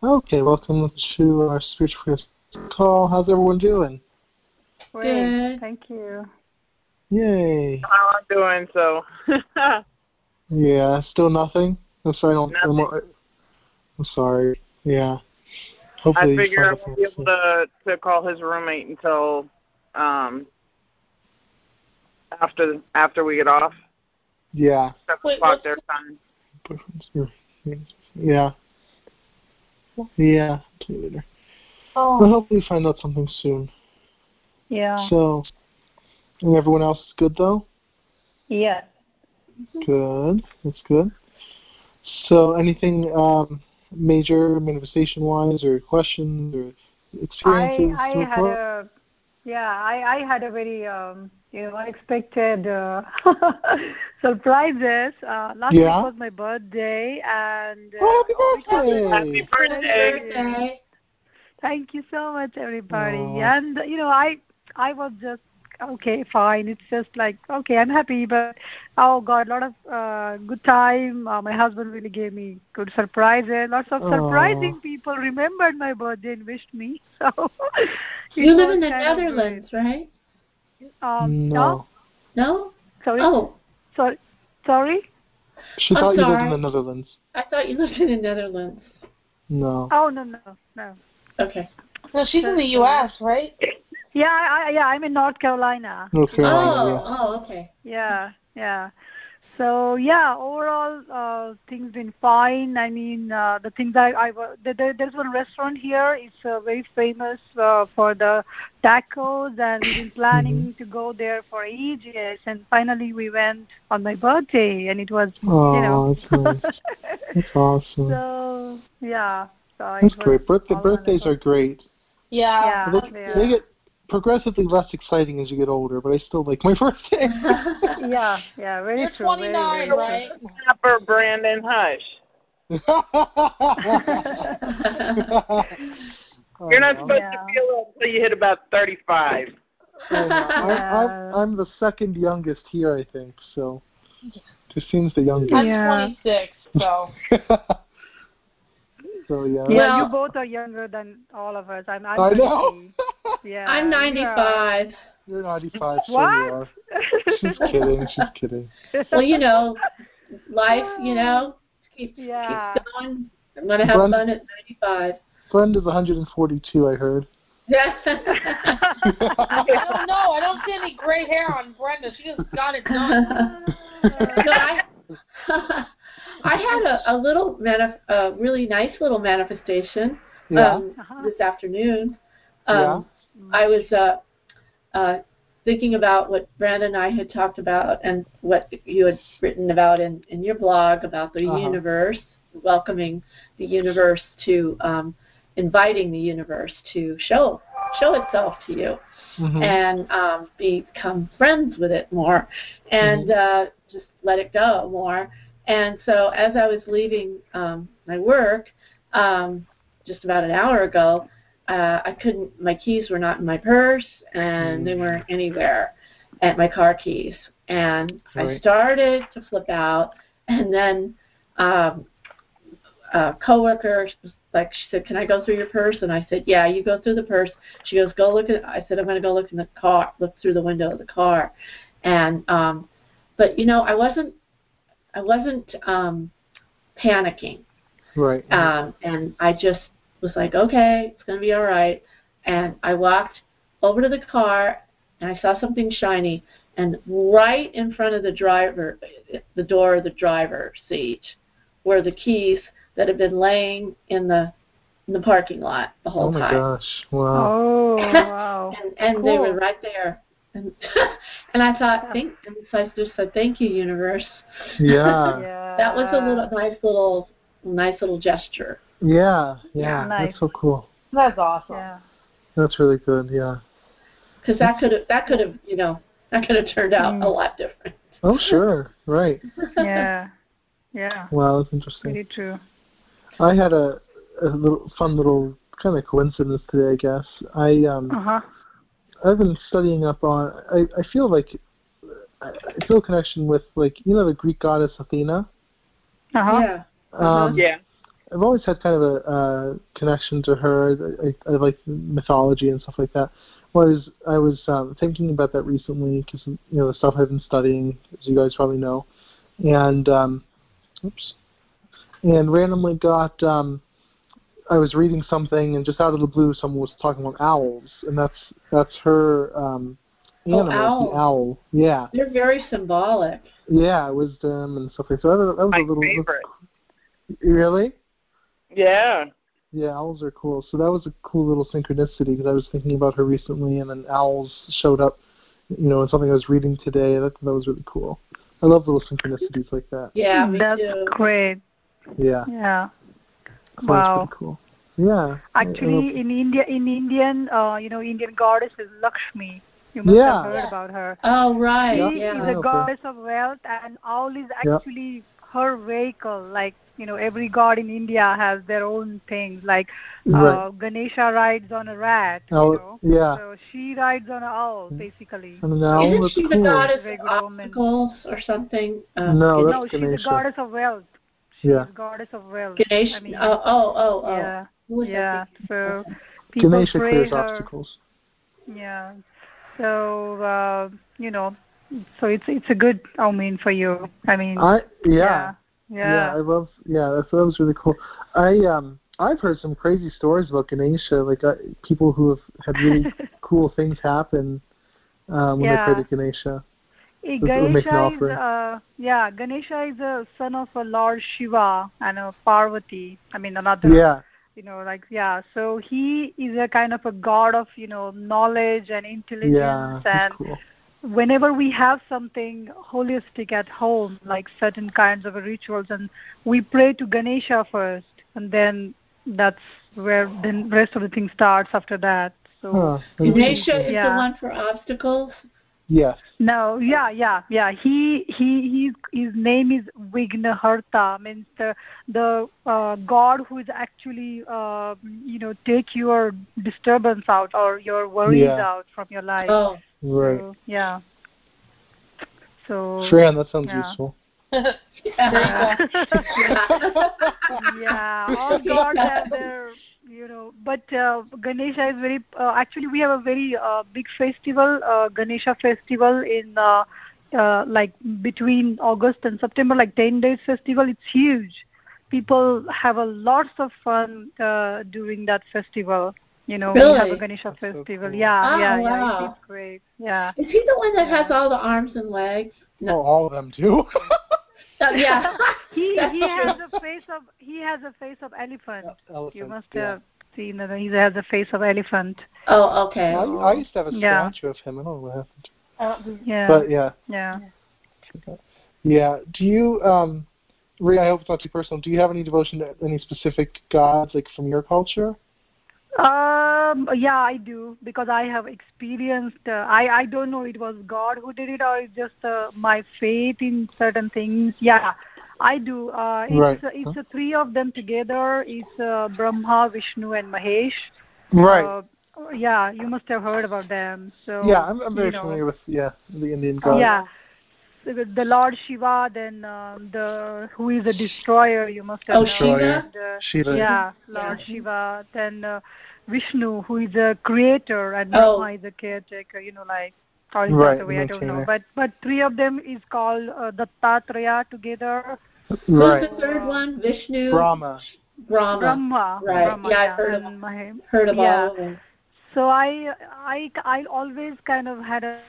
Okay, welcome to our spiritual call. How's everyone doing? Good. Thank you. Yay. How I'm doing, so. Yeah, still nothing? I'm sorry, I'm sorry. Yeah. Hopefully I figure I won't be able to call his roommate until after we get off. Yeah. 7 o'clock their time. Yeah. Yeah. Later. Oh. We'll hopefully find out something soon. Yeah. So, and everyone else is good though? Yeah. Good. That's good. So, anything major manifestation-wise, or questions, or experiences? I had a very unexpected surprises. Last week was my birthday, and happy birthday! Happy birthday! Thank you so much, everybody. And I was just okay, fine. It's just like okay, I'm happy, but oh God, a lot of good time. My husband really gave me good surprises. Lots of surprising people remembered my birthday and wished me. So you live in the Netherlands, right? No. No? Sorry. Oh. Sorry. She thought you lived in the Netherlands. I thought you lived in the Netherlands. No. Oh no. Okay. No, she's in the U.S., right? Yeah, I'm in North Carolina. North Carolina. Oh, okay. Yeah. So overall things been fine. I mean, the things there's one restaurant here. It's very famous for the tacos, and we've been planning to go there for ages. And finally, we went on my birthday, and it was that's nice. That's awesome. So yeah. That's great. Birthdays are great. Yeah. They get progressively less exciting as you get older, but I still like my birthday. Yeah, very You're true. 29, very right? Snapper, Brandon, hush. You're not supposed to feel it until you hit about 35. I'm the second youngest here, I think, so just seems the youngest. I'm 26, so. So yeah. Well, you both are younger than all of us. I'm I know. Yeah. I'm 95. You're 95, so what? you are. She's kidding. Well, life, keeps going. I'm going to have fun at 95. Brenda's 142, I heard. Yeah. I don't know. I don't see any gray hair on Brenda. She just got it done. I had a little, really nice little manifestation this afternoon. I was thinking about what Brandon and I had talked about and what you had written about in your blog about the universe, welcoming the universe to, inviting the universe to show itself to you and become friends with it more and just let it go more. And so as I was leaving my work just about an hour ago, my keys were not in my purse and they weren't anywhere at my car keys. And I started to flip out, and then a coworker, she said, "Can I go through your purse?" And I said, "Yeah, you go through the purse." She goes, "Go look at." I said, "I'm going to go look in the car, look through the window of the car." And but I wasn't panicking. Right. And I just was like, okay, it's going to be all right. And I walked over to the car, and I saw something shiny. And right in front of the door of the driver's seat, were the keys that had been laying in the parking lot the whole time. Oh, my gosh. Wow. Oh, wow. and cool. They were right there. And I thought, so I just said, "Thank you, universe." Yeah. That was a nice little gesture. Yeah. Nice. That's so cool. That's awesome. Yeah. That's really good. Yeah. Because that could have turned out a lot different. Oh, sure. Right. Yeah. Wow, that's interesting. Very true. I had a fun little kind of coincidence today, I guess. I've been studying up on. I feel like I feel a connection with the Greek goddess Athena. Yeah. I've always had kind of a connection to her. I like mythology and stuff like that. I was thinking about that recently because the stuff I've been studying, as you guys probably know, and randomly got. I was reading something, and just out of the blue, someone was talking about owls, and that's her animal, the owl. Yeah. They're very symbolic. Yeah, wisdom and stuff like that. That was my a little favorite. Really? Yeah. Yeah, owls are cool. So that was a cool little synchronicity because I was thinking about her recently, and then owls showed up, in something I was reading today. That was really cool. I love little synchronicities like that. Yeah, me That's too. great. Yeah. Yeah. So Wow. that's pretty cool. Yeah. Actually, in Indian goddess is Lakshmi. You must have heard about her. Oh, right. She is a goddess of wealth, and owl is actually her vehicle. Like, every god in India has their own things. Like, Ganesha rides on a rat, Yeah. So she rides on an owl, basically. Isn't she the goddess of obstacles or something? No, she's a goddess of wealth. She's goddess of wealth. Ganesha. Yeah. Yeah. So people Ganesha pray clears her. obstacles. Yeah. So so it's a good omen for you. I mean. Yeah, I love. Yeah, that was really cool. I've heard some crazy stories about Ganesha, like people who have had really cool things happen when they pray to Ganesha. Ganesha is a son of a Lord Shiva and a Parvati. I mean, another. Yeah. So he is a kind of a god of, knowledge and intelligence. And cool. Whenever we have something holistic at home, like certain kinds of rituals, and we pray to Ganesha first, and then that's where the rest of the thing starts after that. So Ganesha is the one for obstacles? Yes. No, yeah. His name is Vignaharta, means the god who is actually take your disturbance out or your worries out from your life. Oh, right. So, yeah. So. Fran, that sounds useful. Yeah, all gods have their, but Ganesha is very, actually we have a very big festival, Ganesha festival in like between August and September, like 10 days festival. It's huge. People have a lots of fun during that festival. Really? We have a Ganesha festival. So cool. Wow. It's great. Yeah. Is he the one that has all the arms and legs? No, all of them do. Yeah. He has a face of elephant. You must have seen that he has a face of elephant. Oh, okay. I used to have a statue of him. I don't know what happened. Yeah. But Yeah. Yeah. Do you, Rhea, I hope it's not too personal, do you have any devotion to any specific gods, like from your culture? Yeah, I do, because I have experienced, I don't know it was God who did it or it's just my faith in certain things. Yeah, I do. It's three of them together. It's Brahma, Vishnu, and Mahesh. Right. Yeah, you must have heard about them. So yeah, I'm very familiar with the Indian gods. Yeah. The Lord Shiva, then who is a destroyer, you must have known. Shiva. Yeah, Lord Shiva. Then Vishnu, who is a creator, and Brahma is a caretaker. Or is that the way? I don't know. But three of them is called Dattatreya together. Right. Who's the third one? Vishnu. Brahma. Right. Brahma, yeah, I've heard of all of them. So I always kind of had a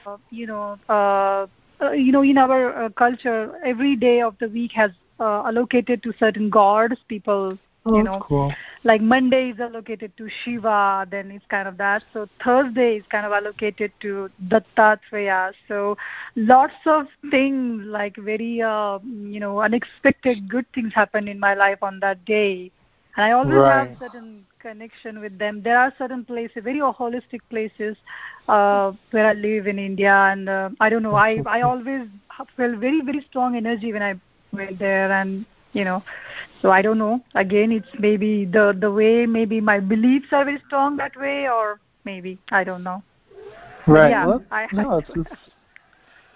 in our culture, every day of the week has allocated to certain gods. People, cool. Like Monday is allocated to Shiva, then it's kind of that. So Thursday is kind of allocated to Dattatreya. So lots of things, like very, unexpected good things happen in my life on that day. And I always have certain connection with them. There are certain places, very holistic places, where I live in India, and I don't know. I always felt very, very strong energy when I went there, and so I don't know. Again, it's maybe the way, maybe my beliefs are very strong that way, or maybe I don't know. Right. Yeah, well,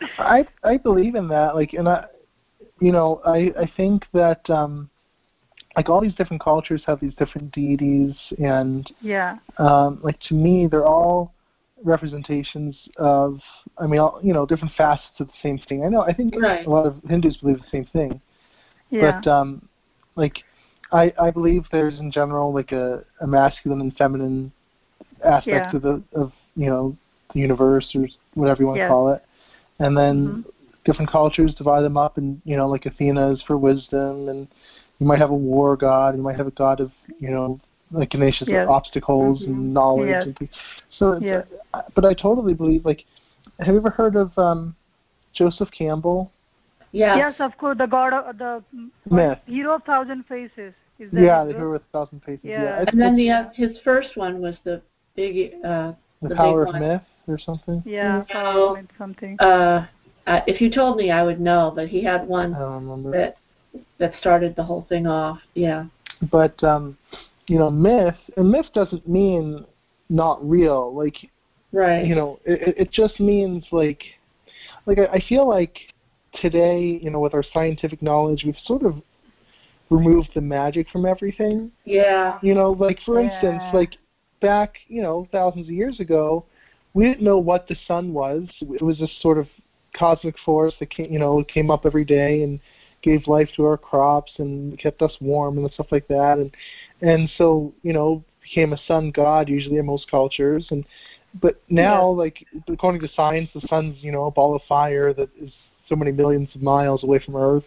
I believe in that. Like, and I think that. like all these different cultures have these different deities, and Yeah. like to me, they're all representations of, I mean, all, you know, different facets of the same thing. I think Right. a lot of Hindus believe the same thing. Yeah. But like I believe there's in general like a masculine and feminine aspect of the you know, the universe or whatever you want to call it. And then different cultures divide them up, and you know, like Athena is for wisdom, and you might have a war god, you might have a god of, you know, like Ganesha's obstacles and knowledge and things. So but I totally believe, like, have you ever heard of Joseph Campbell? Yeah. Yes, of course, the god of the myth. Hero of Thousand Faces. Is that the Hero of 1,000 Faces. Yeah. It's, And then his first one was the big the Power big of one. Myth or something. Yeah, Power of Myth something. If you told me, I would know. But he had one I don't remember. that started the whole thing off. Yeah. But you know, myth doesn't mean not real. Like, right. You know, it just means like I feel like today, you know, with our scientific knowledge, we've sort of removed the magic from everything. Yeah. You know, like for instance, like back, you know, thousands of years ago, we didn't know what the sun was. It was this sort of cosmic force that came up every day and gave life to our crops and kept us warm and stuff like that. And so, you know, became a sun god usually in most cultures. But now, like, according to science, the sun's, you know, a ball of fire that is so many millions of miles away from Earth,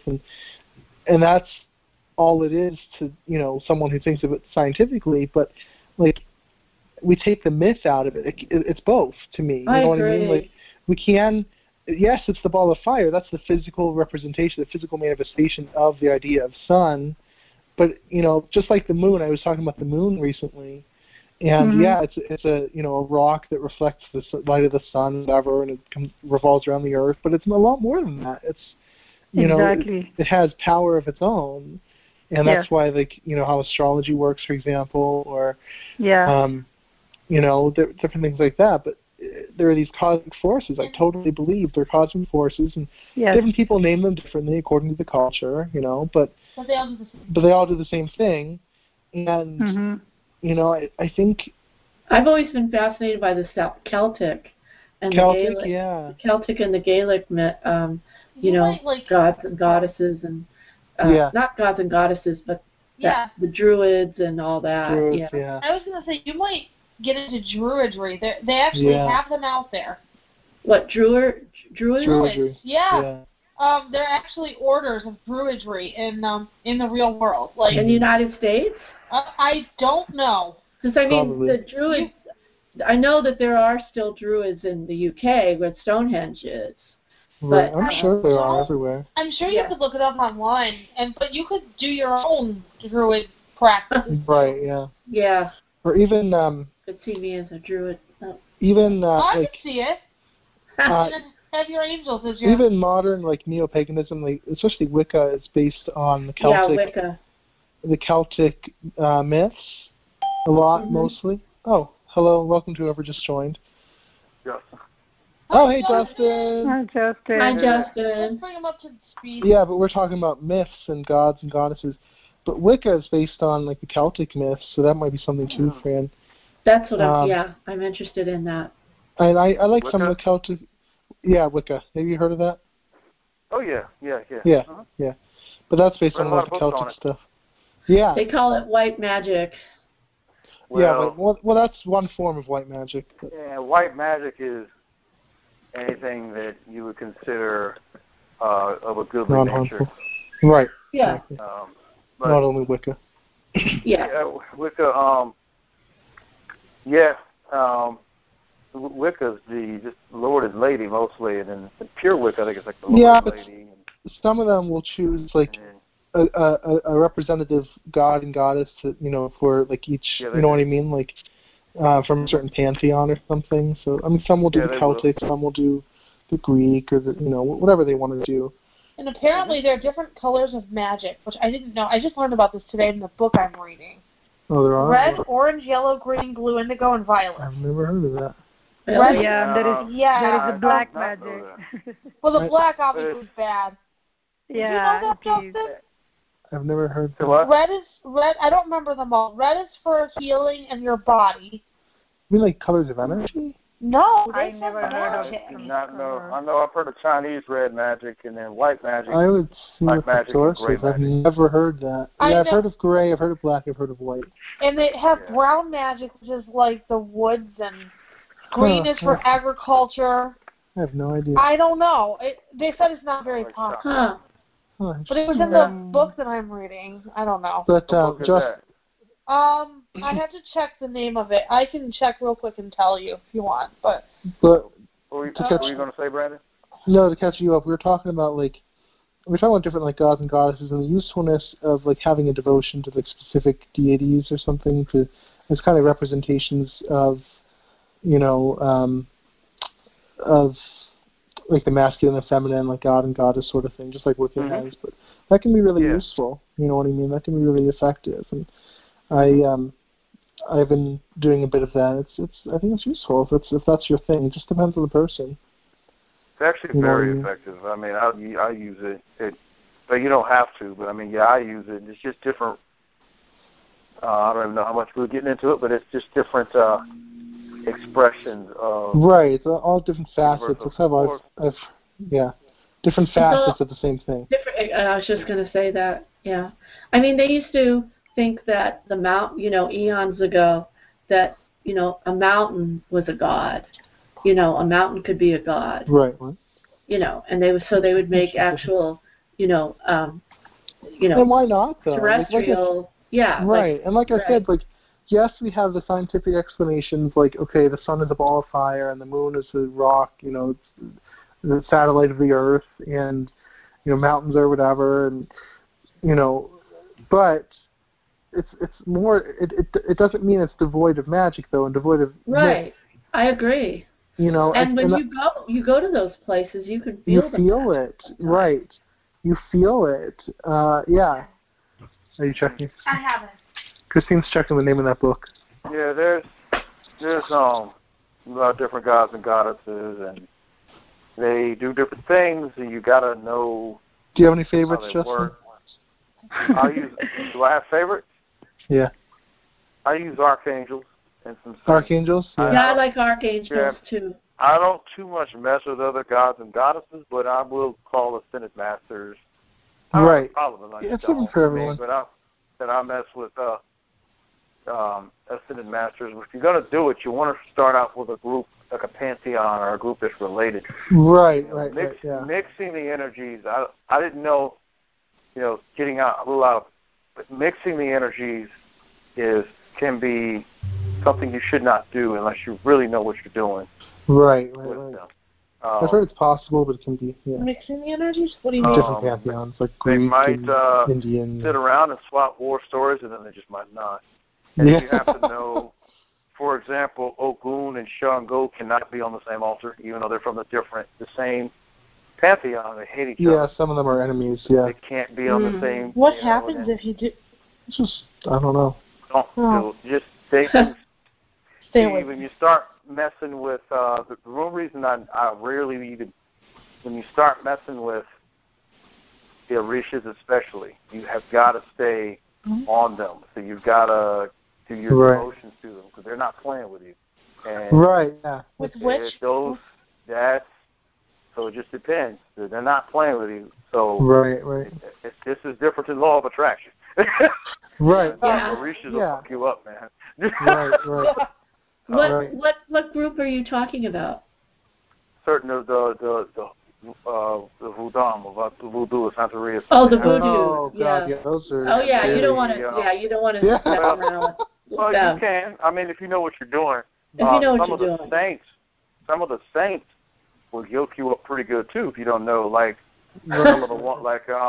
and that's all it is to, you know, someone who thinks of it scientifically. But like, we take the myth out of it. It's both to me. You know what I mean? Like, we can. Yes, it's the ball of fire. That's the physical representation, the physical manifestation of the idea of sun. But you know, just like the moon, I was talking about the moon recently, and it's a, you know, a rock that reflects the light of the sun, whatever, and it revolves around the Earth. But it's a lot more than that. It's, you know, it has power of its own, and that's why, like, you know, how astrology works, for example, or you know, different things like that. But there are these cosmic forces. I totally believe they're cosmic forces, and different people name them differently according to the culture, you know. But they all do the same thing, and you know, I think I've always been fascinated by the Celtic and the Gaelic, the Celtic and the Gaelic, you know, like gods and goddesses, and not gods and goddesses, but the Druids and all that. Druids, I was going to say, you might get into Druidry. They actually have them out there. What, Druids? Druidry. Yeah. They're actually orders of Druidry in the real world. Like in the United States? I don't know. Because, I mean, the Druids, I know that there are still Druids in the UK where Stonehenge is. Right. But I'm sure there are everywhere. I'm sure you could look it up online, but you could do your own Druid practices. Right, yeah. Yeah. Or even could see me as a Druid. Even I like, could see it. Have your angels as your... Even modern, like, neo-paganism, like, especially Wicca, is based on the Celtic, the Celtic myths, a lot, mostly. Oh, hello, welcome to whoever just joined. Justin. Oh, hey, Justin. Hi, Justin. Hi, Justin. Let's bring him up to speed. Yeah, but we're talking about myths and gods and goddesses. But Wicca is based on, like, the Celtic myths, so that might be something, too, Fran. That's what I'm interested in that. And I like Wicca? some of the Celtic... Yeah, Wicca. Have you heard of that? Oh, yeah. Yeah. But that's based on a lot of Celtic stuff. Yeah. They call it white magic. Well, that's one form of white magic. But. Yeah, white magic is anything that you would consider of a goodly nature. Right. Yeah. Exactly. Not only Wicca. Wicca, Wicca's just Lord and Lady mostly, and then pure Wicca, I think it's like the Lord and Lady. Some of them will choose like a representative god and goddess to, you know, for like each, you know what I mean, like from a certain pantheon or something. So I mean, some will do the Celtic, some will do the Greek, or the, you know, whatever they want to do. And apparently there are different colors of magic, which I didn't know. I just learned about this today in the book I'm reading. Oh, there are? Red, orange, yellow, green, blue, indigo, and violet. I've never heard of that. Red, there is a black magic. Well, the black obviously is bad. Yeah. Did you know that, Justin? I've never heard that. What? Red. I don't remember them all. Red is for healing in your body. You mean like colors of energy? No, I they never said heard of magic. I do not know. I know I've heard of Chinese red magic and then white magic. I would see Black what the magic source and gray is. I've magic. never heard that. I I've know. heard of gray, I've heard of black, I've heard of white. And they have Yeah. brown magic, which is like the woods, and green is for Huh. agriculture. I have no idea. I don't know. They said it's not very popular. Huh. Huh, But it was in the book that I'm reading. I don't know. But What book is just that? I have to check the name of it. I can check real quick and tell you if you want. But but What were you to catch- going to say, Brandon? no, to catch you up, we were talking about we were talking about different like gods and goddesses and the usefulness of like having a devotion to like specific deities or something to as kind of representations of of like the masculine and feminine, like God and goddess sort of thing, just like Wicca has. But that can be really useful. You know what I mean? That can be really effective. And I've been doing a bit of that. I think it's useful if that's your thing. It just depends on the person. It's actually very effective. I mean, I use it. But you don't have to. But I mean, yeah, I use it. It's just different. I don't even know how much we're getting into it, but it's just different expressions of right. It's all different facets. That's how I've different facets of the same thing. I was just going to say that. Yeah, I mean, they used to think that the eons ago, that a mountain was a god. A mountain could be a god. Right. And they would make actual, And why not though? terrestrial. Right. And like I said, yes, we have the scientific explanations, like, okay, the sun is a ball of fire and the moon is a rock, it's the satellite of the Earth, and, mountains or whatever, and, but it's more, it doesn't mean it's devoid of magic, though, and devoid of Right. myth. I agree. And when you go to those places, you can feel it. Right. You feel it. Yeah. Are you checking? I haven't. Christine's checking the name of that book. Yeah, there's a lot of different gods and goddesses, and they do different things, and you gotta know. Do you have any favorites, how they Justin? work. Do I have favorites? Yeah. I use archangels and some saints. Archangels? Yeah, I like archangels too. I don't too much mess with other gods and goddesses, but I will call ascended masters. Right. It's different for everyone. But I mess with ascended masters. If you're going to do it, you want to start out with a group, like a pantheon or a group that's related. Right. Mixing the energies. I didn't know, getting out a little out, but mixing the energies can be something you should not do unless you really know what you're doing. Right. I've heard it's possible, but it can be mixing the energies. What do you mean? Different pantheons, like Greek, they might Indian. sit around and swap war stories, and then they just might not. And you have to know, for example, Ogun and Shango cannot be on the same altar, even though they're from the same pantheon. They hate each other. Yeah, some of them are enemies. Yeah. They can't be on the same. What happens if you do? It's just, I don't know. Don't do. Just stay. Stay away. When you start messing with the real reason I rarely even, when you start messing with the Orishas especially, you have got to stay on them. So you've got to do your devotions to them because they're not playing with you. And With which? So it just depends. They're not playing with you. So this is different than law of attraction. Right. The Orishas will fuck you up, man. Right. What group are you talking about? Certain of the voodoo of Santeria. Oh, the voodoo. Oh God, yeah, those are. Oh yeah, you don't want to. You don't want to mess around with well, them. You can. I mean, if you know what you're doing. If you know what you're doing. Some of the saints will yoke you up pretty good too if you don't know. Like some of the one,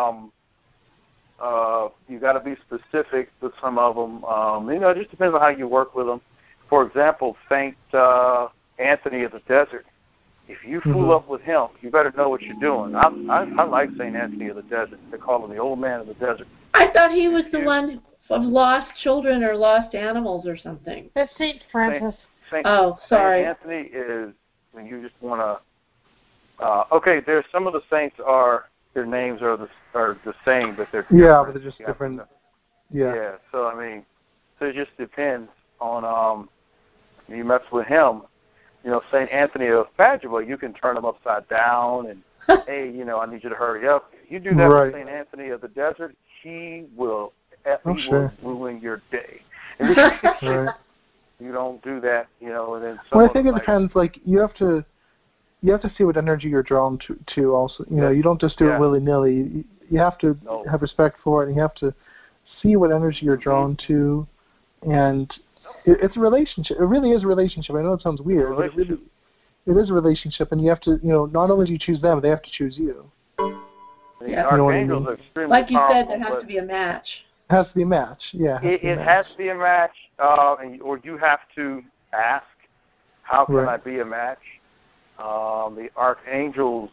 you got to be specific with some of them. It just depends on how you work with them. For example, Saint Anthony of the Desert. If you fool up with him, you better know what you're doing. I like Saint Anthony of the Desert. They call him the old man of the desert. I thought he was the one of lost children or lost animals or something. That's Saint Francis. Sorry. Saint Anthony is when you just want to. Okay, there's some of the saints are their names are the same, but they're different. Yeah, but they're just different. Yeah. Yeah. So I mean, so it just depends on you mess with him. You know, Saint Anthony of Padua, you can turn him upside down and hey, you know, I need you to hurry up. You do that with Saint Anthony of the Desert, he will ruin your day. Right. You don't do that, you know, and then well, I think it depends. Like you have to see what energy you're drawn to also. You know, you don't just do it willy nilly. You have to have respect for it, and you have to see what energy you're drawn to, and it's a relationship. It really is a relationship. I know it sounds weird, but it is a relationship, and you have to, you know, not only do you choose them, they have to choose you. Yeah. You know what I mean? Like you said, there has to be a match. It has to be a match, yeah. It has to be a match, or you have to ask, how can I be a match? The archangels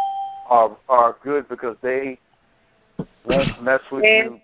are good because they won't mess with you.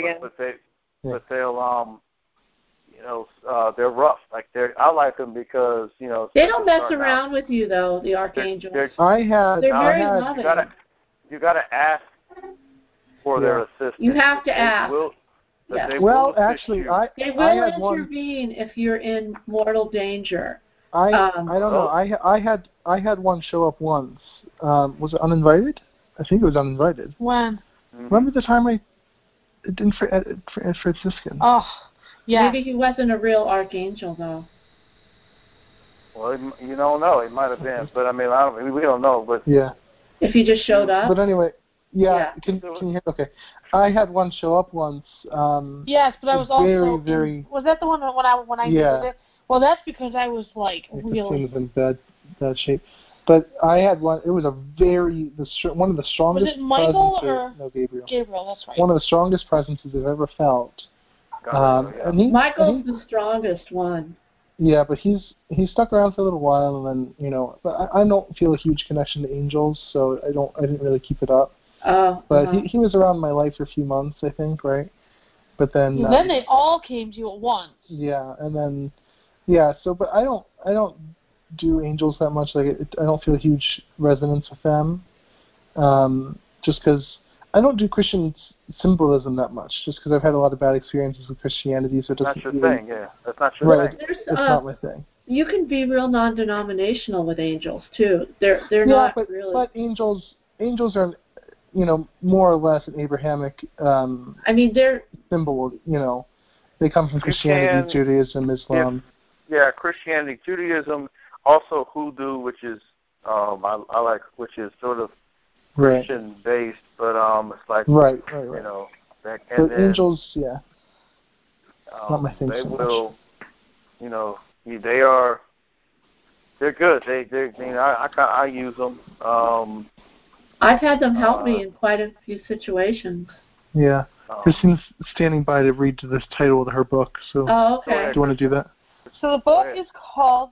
But they'll you know, they're rough. Like I like them because, you know, they don't mess around with you though. The archangels. They're very loving. You got to ask for their assistance. You have to ask. They will actually, they will intervene if you're in mortal danger. I don't know. I had one show up once. Was it uninvited? I think it was uninvited. When? Remember the time I didn't at Franciscan? Oh, yeah. Maybe he wasn't a real archangel though. Well, you don't know. It might have been, but I mean, we don't know. But yeah. If he just showed up. But anyway, yeah. Can you hear? Okay. I had one show up once. Yes, but I was also very. Was that the one when I did it? Well, that's because I was like really. It was in bad shape. But I had one. It was one of the strongest. Was it Michael or no, Gabriel? Gabriel, that's right. One of the strongest presences I've ever felt. Michael's the strongest one. Yeah, but he stuck around for a little while, and then, you know, but I don't feel a huge connection to angels, so I didn't really keep it up. Oh. But he was around my life for a few months, I think, right? But then. Then they all came to you at once. Yeah, and then, So, but I don't do angels that much. Like, I don't feel a huge resonance with them, just because I don't do Christian symbolism that much, just because I've had a lot of bad experiences with Christianity. So that's your thing, yeah. That's not your thing. It's not my thing. You can be real non-denominational with angels too. They're not really. But angels are, you know, more or less an Abrahamic. I mean, they're symbol. You know, they come from Christianity, Judaism, Islam. Yeah, Christianity, Judaism, also Hoodoo, which is I like, which is sort of Christian based, but it's like you know. But angels, not my thing. They so will, much. You know, they're good. They're you know, I use them. I've had them help me in quite a few situations. Yeah, Christine's standing by to read this title of her book. So, okay. Do you want to do that? So the book is called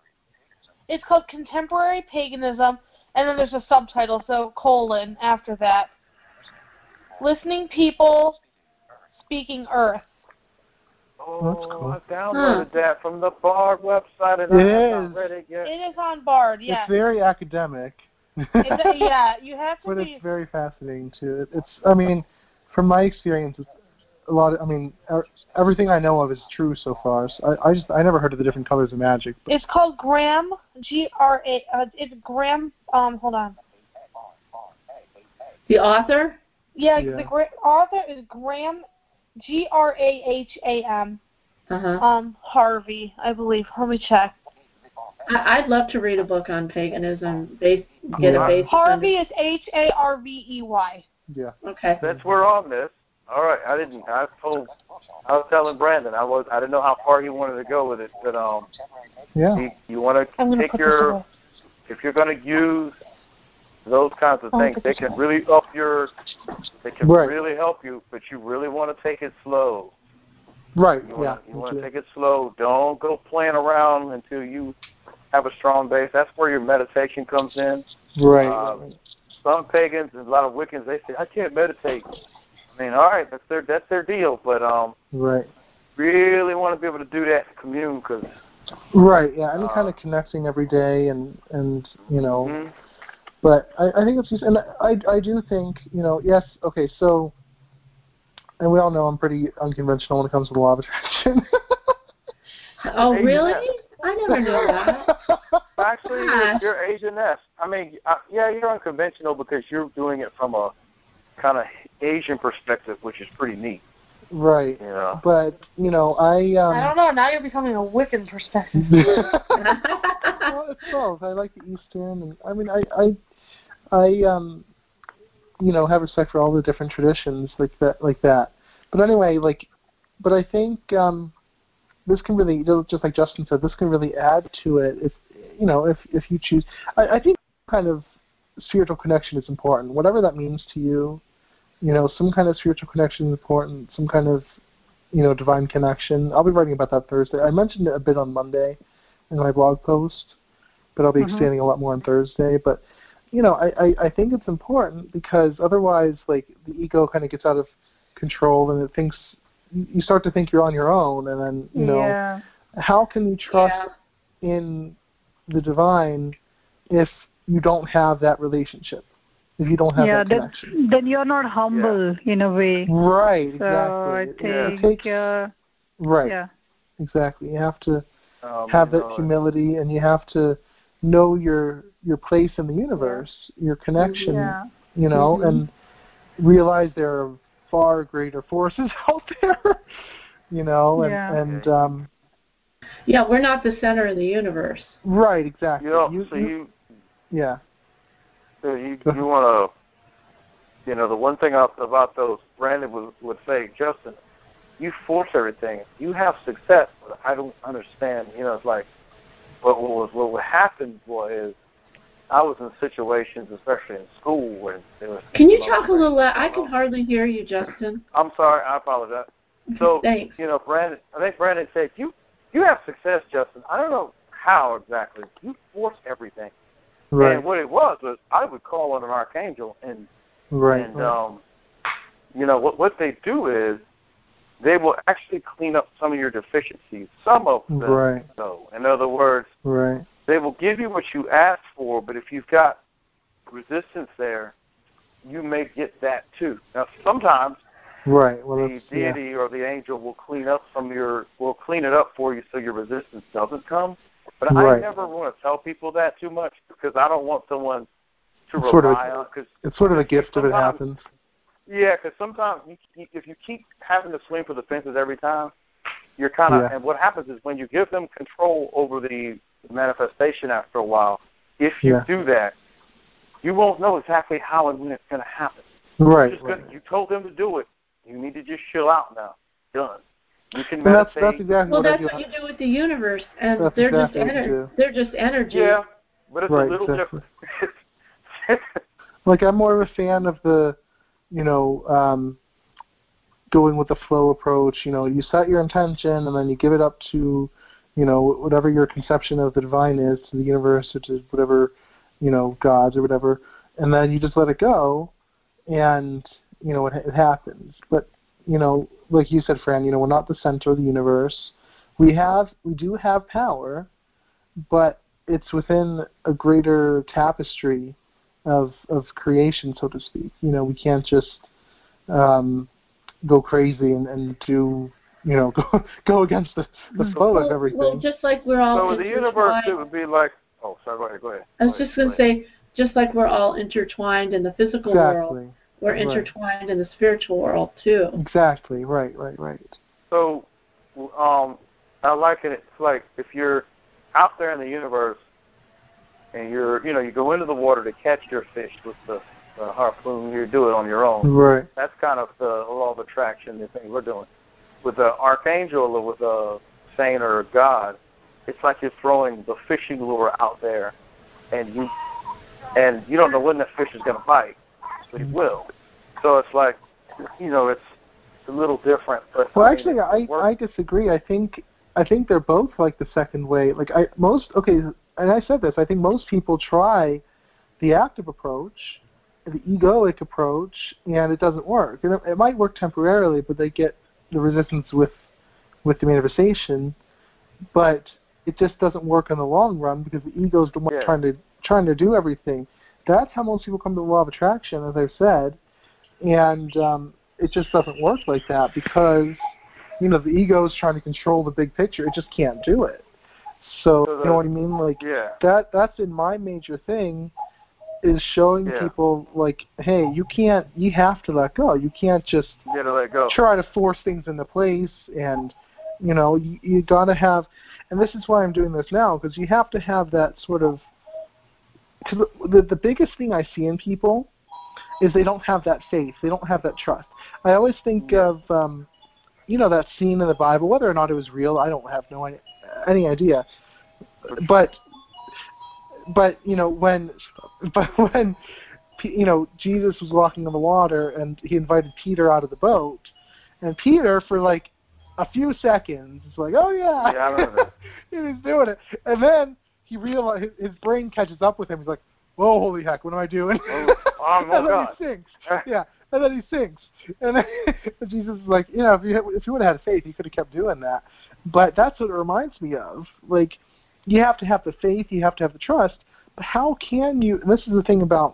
Contemporary Paganism. And then there's a subtitle, so colon after that. Listening People, Speaking Earth. Oh, that's cool. I downloaded that from the Bard website, and I have not read it yet. It is on Bard, yeah. It's very academic. You have to but it's very fascinating, too. I mean, from my experience, it's a lot of, I mean, everything I know of is true so far. So I never heard of the different colors of magic. But. It's called Graham, G-R-A, it's Graham, hold on. The author? Yeah. The author is Graham, Graham, Harvey, I believe. Let me check. I'd love to read a book on paganism. Harvey is Harvey. Yeah. Okay. Since we're on this, all right. I was telling Brandon I didn't know how far he wanted to go with it, but you want to take if you're going to use those kinds of things, they can really help really help you, but you really want to take it slow. Right. You want to take it slow. Don't go playing around until you have a strong base. That's where your meditation comes in. Right. Some pagans and a lot of Wiccans, they say, I can't meditate. I mean, all right, that's their deal, but really want to be able to do that in commune, because right, yeah, any kind of connecting every day, and you know, But I think it's just, and I do think, yes, okay, so, and we all know I'm pretty unconventional when it comes to the law of attraction. Oh, really? I never knew that. Actually, you're Asian-esque. I mean, you're unconventional because you're doing it from a kind of Asian perspective, which is pretty neat. Right. Yeah. But, I don't know. Now you're becoming a Wiccan perspective. Well, it's both. I like the Eastern, and I mean, I have respect for all the different traditions like that. But anyway, but I think this can really, just like Justin said, this can really add to it if you choose. I think kind of spiritual connection is important, whatever that means to you. Some kind of spiritual connection is important, some kind of, divine connection. I'll be writing about that Thursday. I mentioned it a bit on Monday in my blog post, but I'll be expanding a lot more on Thursday. But, I think it's important because otherwise, like, the ego kind of gets out of control and it thinks, you start to think you're on your own, and then, how can you trust in the divine if you don't have that relationship? If you don't have that connection. Then you're not humble in a way. Right, exactly. So I think, right. Yeah. Exactly. You have to have that humility, and you have to know your place in the universe, your connection, and realize there are far greater forces out there, and we're not the center of the universe. Right, exactly. So you want to, the one thing about those, Brandon would say, Justin, you force everything. You have success, but I don't understand. It's like, what would happen is I was in situations, especially in school, where there was. Can you talk a little loud? I can hardly hear you, Justin. I'm sorry. I apologize. So, thanks. Brandon, I think Brandon said, you have success, Justin. I don't know how exactly. You force everything. Right. And what it was I would call on an archangel, and what they do is they will actually clean up some of your deficiencies. Some of them, though. In other words, they will give you what you ask for, but if you've got resistance there, you may get that too. Now, sometimes the deity or the angel will clean it up for you so your resistance doesn't come. But I never want to tell people that too much because I don't want someone to rely on. Cause it's sort of a gift if it happens. Yeah, because sometimes if you keep having to swing for the fences every time, you're kind of. And what happens is when you give them control over the manifestation after a while, if you do that, you won't know exactly how and when it's going to happen. Right. Mm-hmm. You told them to do it. You need to just chill out now. Done. You can meditate. That's exactly that's what you do with the universe, and they're just energy. Yeah, but it's a little different. Like, I'm more of a fan of the, going with the flow approach. You set your intention, and then you give it up to, whatever your conception of the divine is, to the universe, or to whatever, gods or whatever, and then you just let it go, and, it happens. But, like you said, Fran, we're not the center of the universe. We do have power, but it's within a greater tapestry of creation, so to speak. We can't just go crazy and do, go against the flow of everything. Well, just like we're all so in the universe, it would be like, go ahead. I was just going to say, just like we're all intertwined in the physical world, we're intertwined in the spiritual world too. Exactly. Right. So, I like it. It's like if you're out there in the universe and you go into the water to catch your fish with the harpoon. You do it on your own. Right. That's kind of the law of attraction, the thing we're doing. With an archangel or with a saint or a god, it's like you're throwing the fishing lure out there, and you don't know when that fish is going to bite, but it will. So it's like, it's a little different. But actually, I disagree. I think they're both like the second way. Like and I said this. I think most people try the active approach, the egoic approach, and it doesn't work. And it might work temporarily, but they get the resistance with the manifestation. But it just doesn't work in the long run because the ego's the one trying to do everything. that's how most people come to the law of attraction, as I've said, and it just doesn't work like that because, you know, the ego is trying to control the big picture. It just can't do it. So you know what I mean? Like, that's in my major thing, is showing people, like, hey, you have to let go. You can't just try to force things into place, and, you know, you got to have, and this is why I'm doing this now, because you have to have that sort of, because the biggest thing I see in people is they don't have that faith. They don't have that trust. I always think of, you know, that scene in the Bible, whether or not it was real, I don't have any idea. But you know, when you know, Jesus was walking on the water and he invited Peter out of the boat, and Peter, for like a few seconds, is like, oh yeah, I remember that. he was doing it, and then he realized, his brain catches up with him. He's like, whoa, holy heck, what am I doing? Oh my and then God. he sinks. Yeah, and then he sinks. And then Jesus is like, you know, if you would have had faith, you could have kept doing that. But that's what it reminds me of. Like, you have to have the faith, you have to have the trust. But how can you? And this is the thing about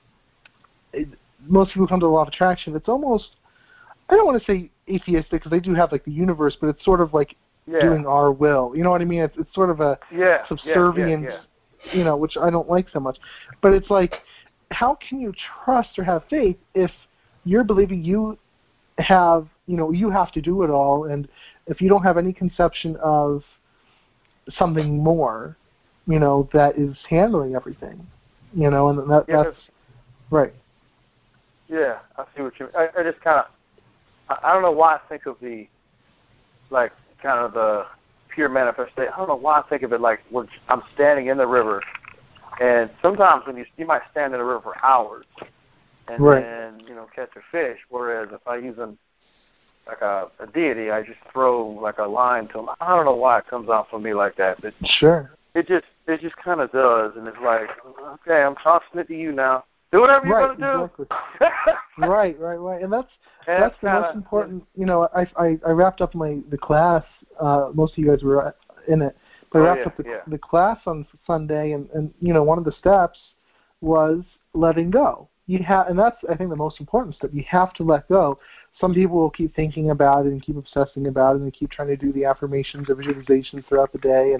most people come to the law of attraction. It's almost, I don't want to say atheistic, because they do have like the universe, but it's sort of like doing our will. You know what I mean? It's sort of a subservience. You know, which I don't like so much. But it's like, how can you trust or have faith if you're believing you have, you know, you have to do it all, and if you don't have any conception of something more, you know, that is handling everything, you know, and that's right. Yeah, I see what you mean. I just kind of, I don't know why I think of the, like, kind of the pure manifestation. I don't know why I think of it like when I'm standing in the river, and sometimes when you might stand in the river for hours and then, you know, catch a fish, whereas if I use like a deity, I just throw like a line to them. I don't know why it comes out for me like that, but it just kind of does, and it's like, okay, I'm tossing it to you now. Do whatever you're going to do. Exactly. Right, and that's the most important. You know, I wrapped up the class. Most of you guys were in it, but I wrapped up the class on Sunday, and you know, one of the steps was letting go. And that's, I think, the most important step. You have to let go. Some people will keep thinking about it and keep obsessing about it, and they keep trying to do the affirmations or visualizations throughout the day,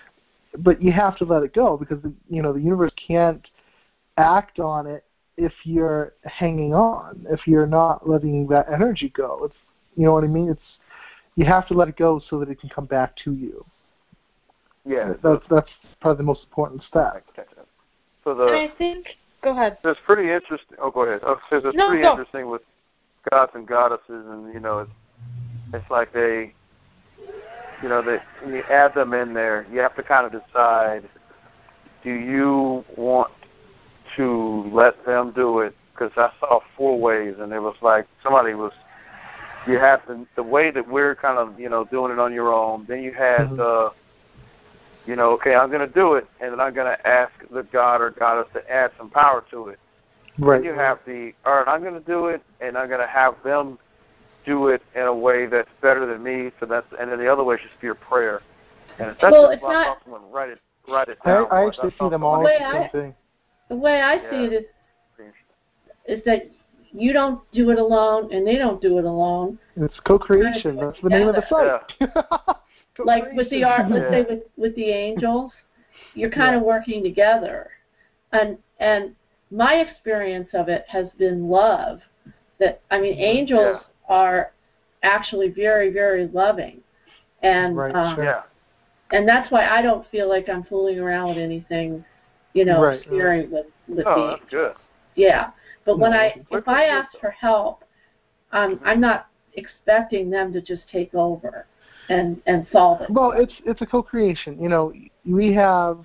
but you have to let it go, because you know, the universe can't act on it if you're hanging on, if you're not letting that energy go. It's, you know what I mean? It's, you have to let it go so that it can come back to you. Yeah, that's probably the most important step. So and I think, go ahead. It's pretty interesting. Oh, go ahead. It's pretty interesting with gods and goddesses, and you know, it's like they, you know, when you add them in there, you have to kind of decide: do you want to let them do it? Because I saw 4 ways, and it was like you have the way that we're kind of, you know, doing it on your own. Then you had you know, okay, I'm going to do it, and then I'm going to ask the god or goddess to add some power to it. Right. Then you have all right, I'm going to do it, and I'm going to have them do it in a way that's better than me. So and then the other way is just your prayer. And that's it's not. Write it down. I actually see them all as the same thing. The way I see it is that you don't do it alone, and they don't do it alone. It's co-creation. That's the name of the site. Like with the art, let's say with the angels, you're kind of working together, and my experience of it has been love. That, I mean, angels are actually very, very loving, and and that's why I don't feel like I'm fooling around with anything, you know, sharing with the angels. That's good. Yeah, but when if I ask for help, I'm not expecting them to just take over and solve it. Well, it's a co-creation. You know, we have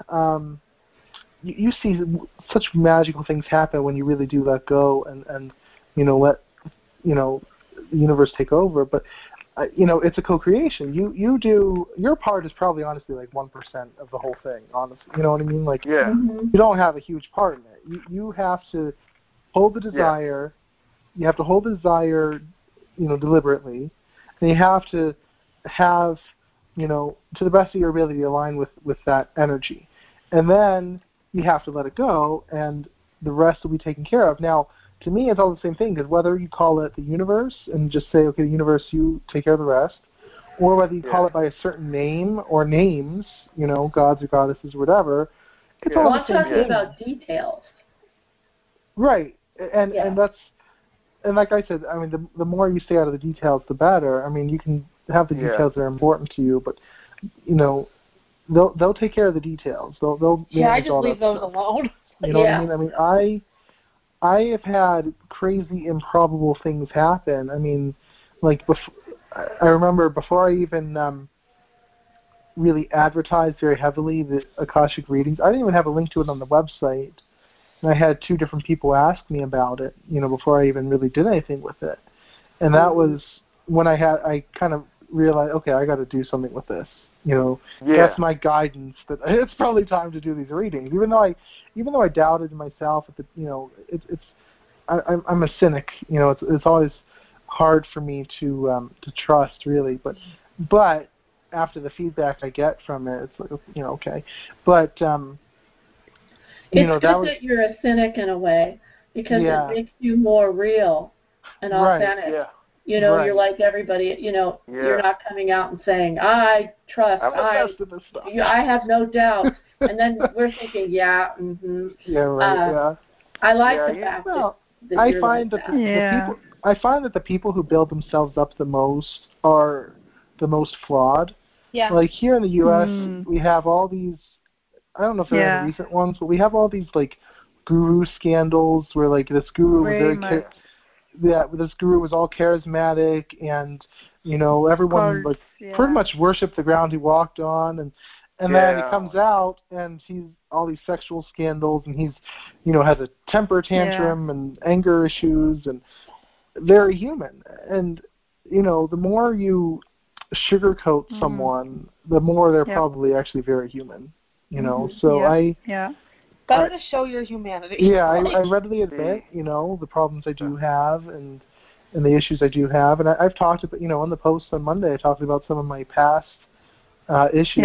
you see such magical things happen when you really do let go and you know, let, you know, the universe take over. But you know, it's a co-creation. You do your part is probably honestly like 1% of the whole thing. Honestly, you know what I mean? Like, you don't have a huge part in it. You have to hold the desire. You have to hold the desire, you know, deliberately, and you have to have, you know, to the best of your ability, align with that energy, and then you have to let it go, and the rest will be taken care of. Now, to me, it's all the same thing, because whether you call it the universe and just say, okay, the universe, you take care of the rest, or whether you call it by a certain name or names, gods or goddesses or whatever, it's all the same thing. I'm talking about details. Right, and that's, and like I said, I mean, the more you stay out of the details, the better. I mean, you can have the details that are important to you, but they'll take care of the details. They'll I just leave those alone. You know what I mean? I mean, I have had crazy, improbable things happen. I mean, like I remember before I even really advertised very heavily the Akashic readings, I didn't even have a link to it on the website. And I had 2 different people ask me about it, before I even really did anything with it. And that was when I kind of realized, okay, I got to do something with this. That's my guidance that it's probably time to do these readings. Even though I doubted myself, I'm a cynic. It's always hard for me to trust, really. But after the feedback I get from it, it's like, okay. But it's good that you're a cynic in a way, because it makes you more real and authentic. Right. Yeah. You're like everybody. You're not coming out and saying, "I trust, I have no doubt," and then we're thinking, "Yeah, mm-hmm." Yeah, right. I like the fact that I find that I find that the people who build themselves up the most are the most flawed. Yeah. Like here in the U.S., we have all these. I don't know if they're any recent ones, but we have all these like guru scandals where like this guru was this guru was all charismatic, and everyone pretty much worshipped the ground he walked on, and then he comes out and he's all these sexual scandals, and he's has a temper tantrum and anger issues, and very human. And the more you sugarcoat someone, the more they're probably actually very human. Better to show your humanity. Yeah, I readily admit, the problems I do have and the issues I do have, and I've talked about, on the post on Monday, I talked about some of my past issues.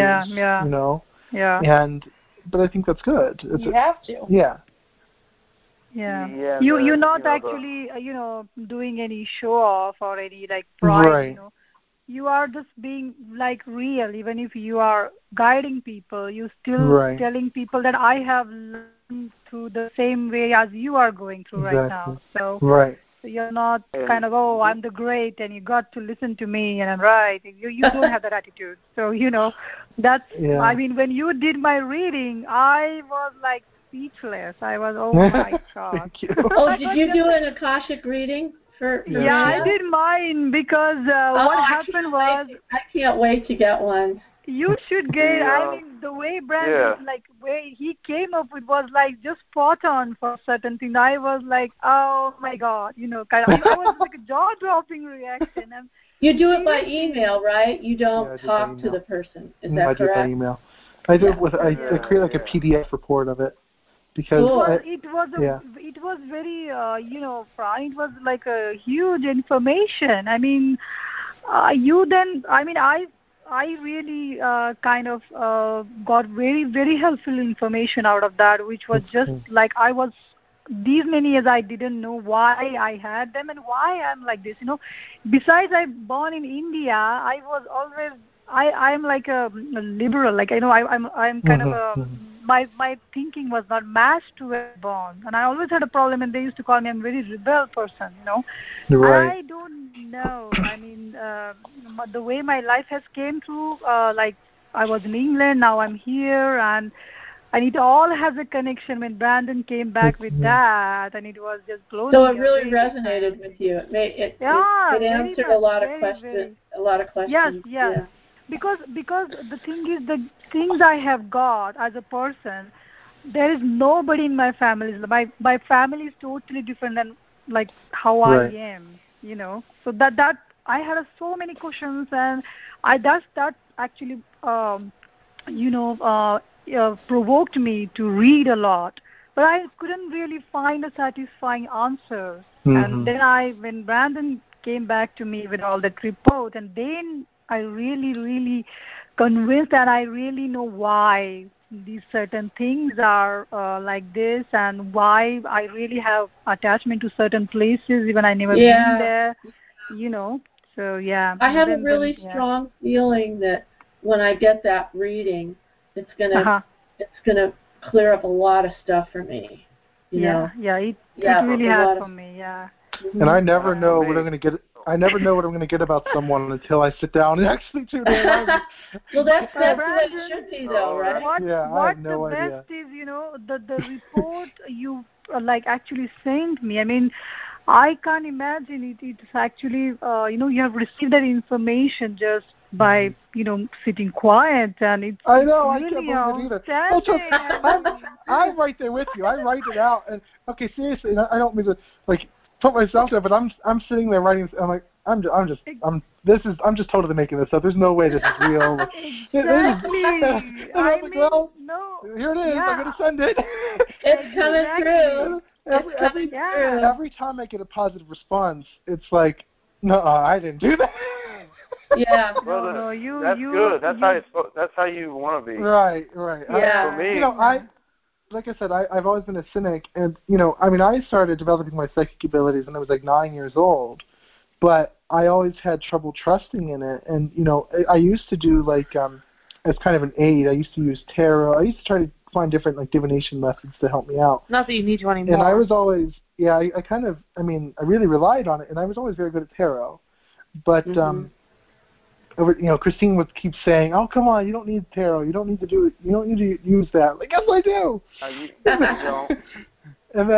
But I think that's good. You have to. Yeah. Yeah. You're not actually, doing any show off or any pride. Right. You are just being real. Even if you are guiding people, you still telling people that I have learned through the same way as you are going through right now. So you're not kind of, I'm the great and you got to listen to me and I'm right. You don't have that attitude. So that's. I mean, when you did my reading, I was speechless. I was, oh my God. Thank you. Did you do an Akashic reading? I did mine because what happened was... I can't wait to get one. You should get... I mean, the way Brandon, way he came up with was just spot on for certain things. I was like, oh my God, kind of... I was like a jaw-dropping reaction. And you do it by email, right? You don't talk to the person. Is that correct? I do it by email. I do it with... I create a PDF report of it. Because it was very, it was like a huge information. I mean, I really kind of got very, very helpful information out of that, which was just I was, these many years I didn't know why I had them and why I'm like this, Besides, I'm born in India, I was always, I'm like a liberal, I'm kind of a... My thinking was not matched to where I was born. And I always had a problem, and they used to call me a very rebel person, Right. I don't know. I mean, the way my life has came through, I was in England, now I'm here, and it all has a connection. When Brandon came back with that, and it was just blowing me away. So it really resonated with you. It answered a lot of questions. Yes. Because the thing is, the things I have got as a person, there is nobody in my family. My family is totally different than how I am, So that I had so many questions, and that actually provoked me to read a lot. But I couldn't really find a satisfying answer. And then when Brandon came back to me with all that report, and then I really, really convinced that I really know why these certain things are like this, and why I really have attachment to certain places, even I never been there, you know. So I have a really strong feeling that when I get that reading, it's gonna clear up a lot of stuff for me. You know? It really has for me. Yeah. And I never know what I'm going to get. I never know what I'm going to get about someone until I sit down and actually tune in. Well, that's the way it should be, though, right? I have no idea. Best is, you know, the report you actually sent me. I mean, I can't imagine it. It's actually, you know, you have received that information just by, you know, sitting quiet, and it's I know, really I can't believe it either. I'm right there with you. I write it out, and okay, seriously, I don't mean to put myself there, but I'm sitting there writing. I'm like, I'm just totally making this up. There's no way this is real. Exactly. I mean, well, no. Here it is. Yeah. I'm going to send it. It's coming through. Every time I get a positive response, it's like, no, I didn't do that. Yeah. Well, that's good. That's how you want to be. Right. Yeah. For me, you know, like I said, I've always been a cynic, and you know, I mean, I started developing my psychic abilities when I was like 9 years old, but I always had trouble trusting in it. And you know, I used to do as kind of an aid. I used to use tarot. I used to try to find different divination methods to help me out. Not that you need to anymore. And I was always, I really relied on it, and I was always very good at tarot. But Christine would keep saying, "Oh, come on, you don't need tarot. You don't need to do it. You don't need to use that." Like, yes, I do. You don't. And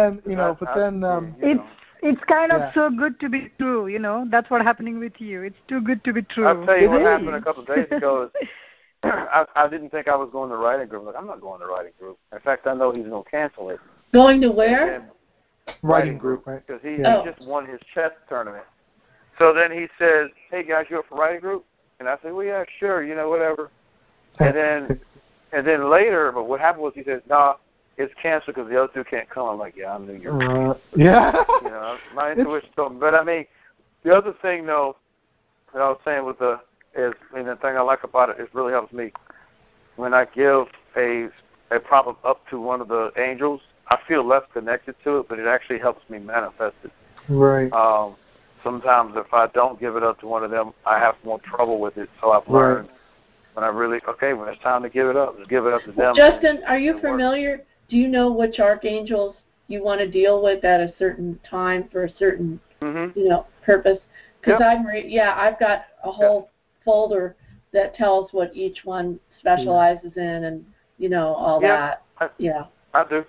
then, it's kind of so good to be true. You know, that's what's happening with you. It's too good to be true. I'll tell you what happened a couple of days ago. I didn't think I was going to the writing group. I'm not going to the writing group. In fact, I know he's going to cancel it. Going to where? Writing group, right? Because he just won his chess tournament. So then he says, "Hey guys, you up for writing group?" And I said, "Well, yeah, sure, whatever." And then later, but what happened was he said, "No, it's canceled because the other two can't come." I'm like, "Yeah, I knew you were." My intuition told me. But I mean, the other thing though that I was saying the thing I like about it, it really helps me when I give a problem up to one of the angels. I feel less connected to it, but it actually helps me manifest it. Right. Sometimes if I don't give it up to one of them, I have more trouble with it. So I've learned when it's time to give it up, just give it up to them. Justin, are you familiar? Do you know which archangels you want to deal with at a certain time for a certain, purpose? Because I've got a whole folder that tells what each one specializes in, and all that. I do.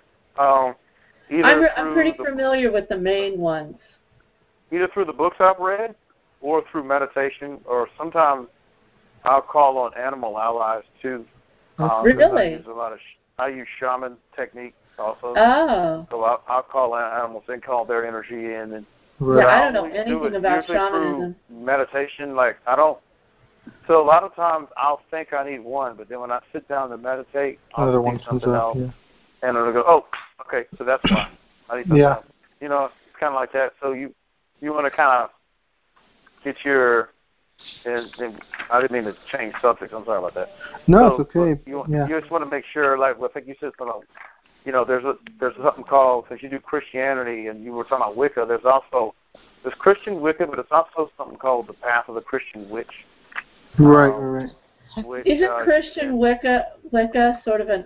I'm pretty familiar with the main ones. Either through the books I've read or through meditation, or sometimes I'll call on animal allies too. Really? I use shaman technique also. Oh. So I'll call animals and call their energy in. And I don't know anything about shamanism. Through meditation, so a lot of times I'll think I need one, but then when I sit down to meditate, I'll think something else. Yeah. And it'll go, oh, okay, so that's why I need something else. It's kind of like that. So you want to kind of get your, and I didn't mean to change subjects. I'm sorry about that. No, it's okay. You just want to make sure, I think you said something, there's something called, since you do Christianity and you were talking about Wicca, there's Christian Wicca, but it's also something called the Path of the Christian Witch. Right. Which, isn't Christian Wicca sort of an,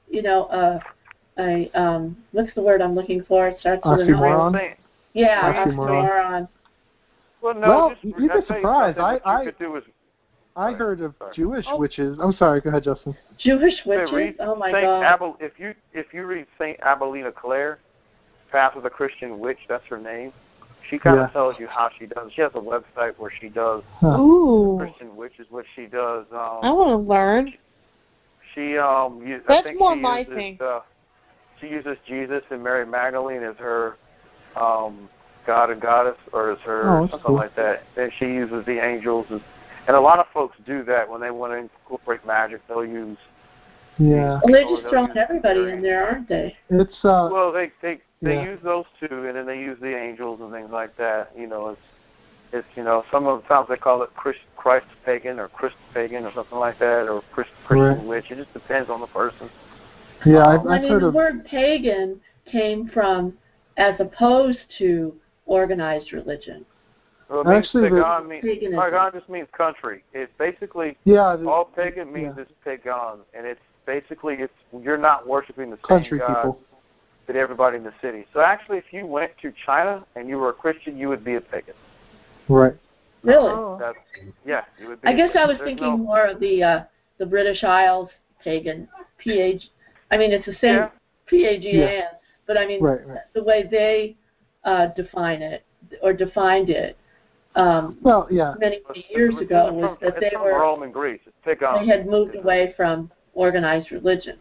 what's the word I'm looking for? It starts with an oxymoron. Yeah, oxymoron. Well, you'd be surprised. I heard of Jewish witches. I'm sorry. Go ahead, Justin. Jewish witches? Oh my God! If you read Saint Abelina Clare, Path of the Christian Witch, that's her name. She kind of tells you how she does. She has a website where she does Christian Witches, what she does. I want to learn. That's more my thing. She uses Jesus and Mary Magdalene as her God and Goddess, or as her something like that. And she uses the angels, and a lot of folks do that when they want to incorporate magic. They'll use. Yeah. Well, they're just throwing everybody in there, aren't they? It's well, they use those two, and then they use the angels and things like that. It's, sometimes they call it Christ pagan or Christ pagan or something like that, or Christian witch. It just depends on the person. Yeah, I've heard the of... word pagan came from as opposed to organized religion. Well, it means pagan just means country. It basically, all pagan means is pagan, and it's basically you're not worshiping the same country God people that everybody in the city. So actually, if you went to China and you were a Christian, you would be a pagan. Right. Really? You would be. I guess I was thinking more of the British Isles pagan, I mean, it's the same P-A-G-A-N, but I mean, the way they defined it, many years ago was that they were Rome and Greece. It's pagan. They had moved away from organized religion.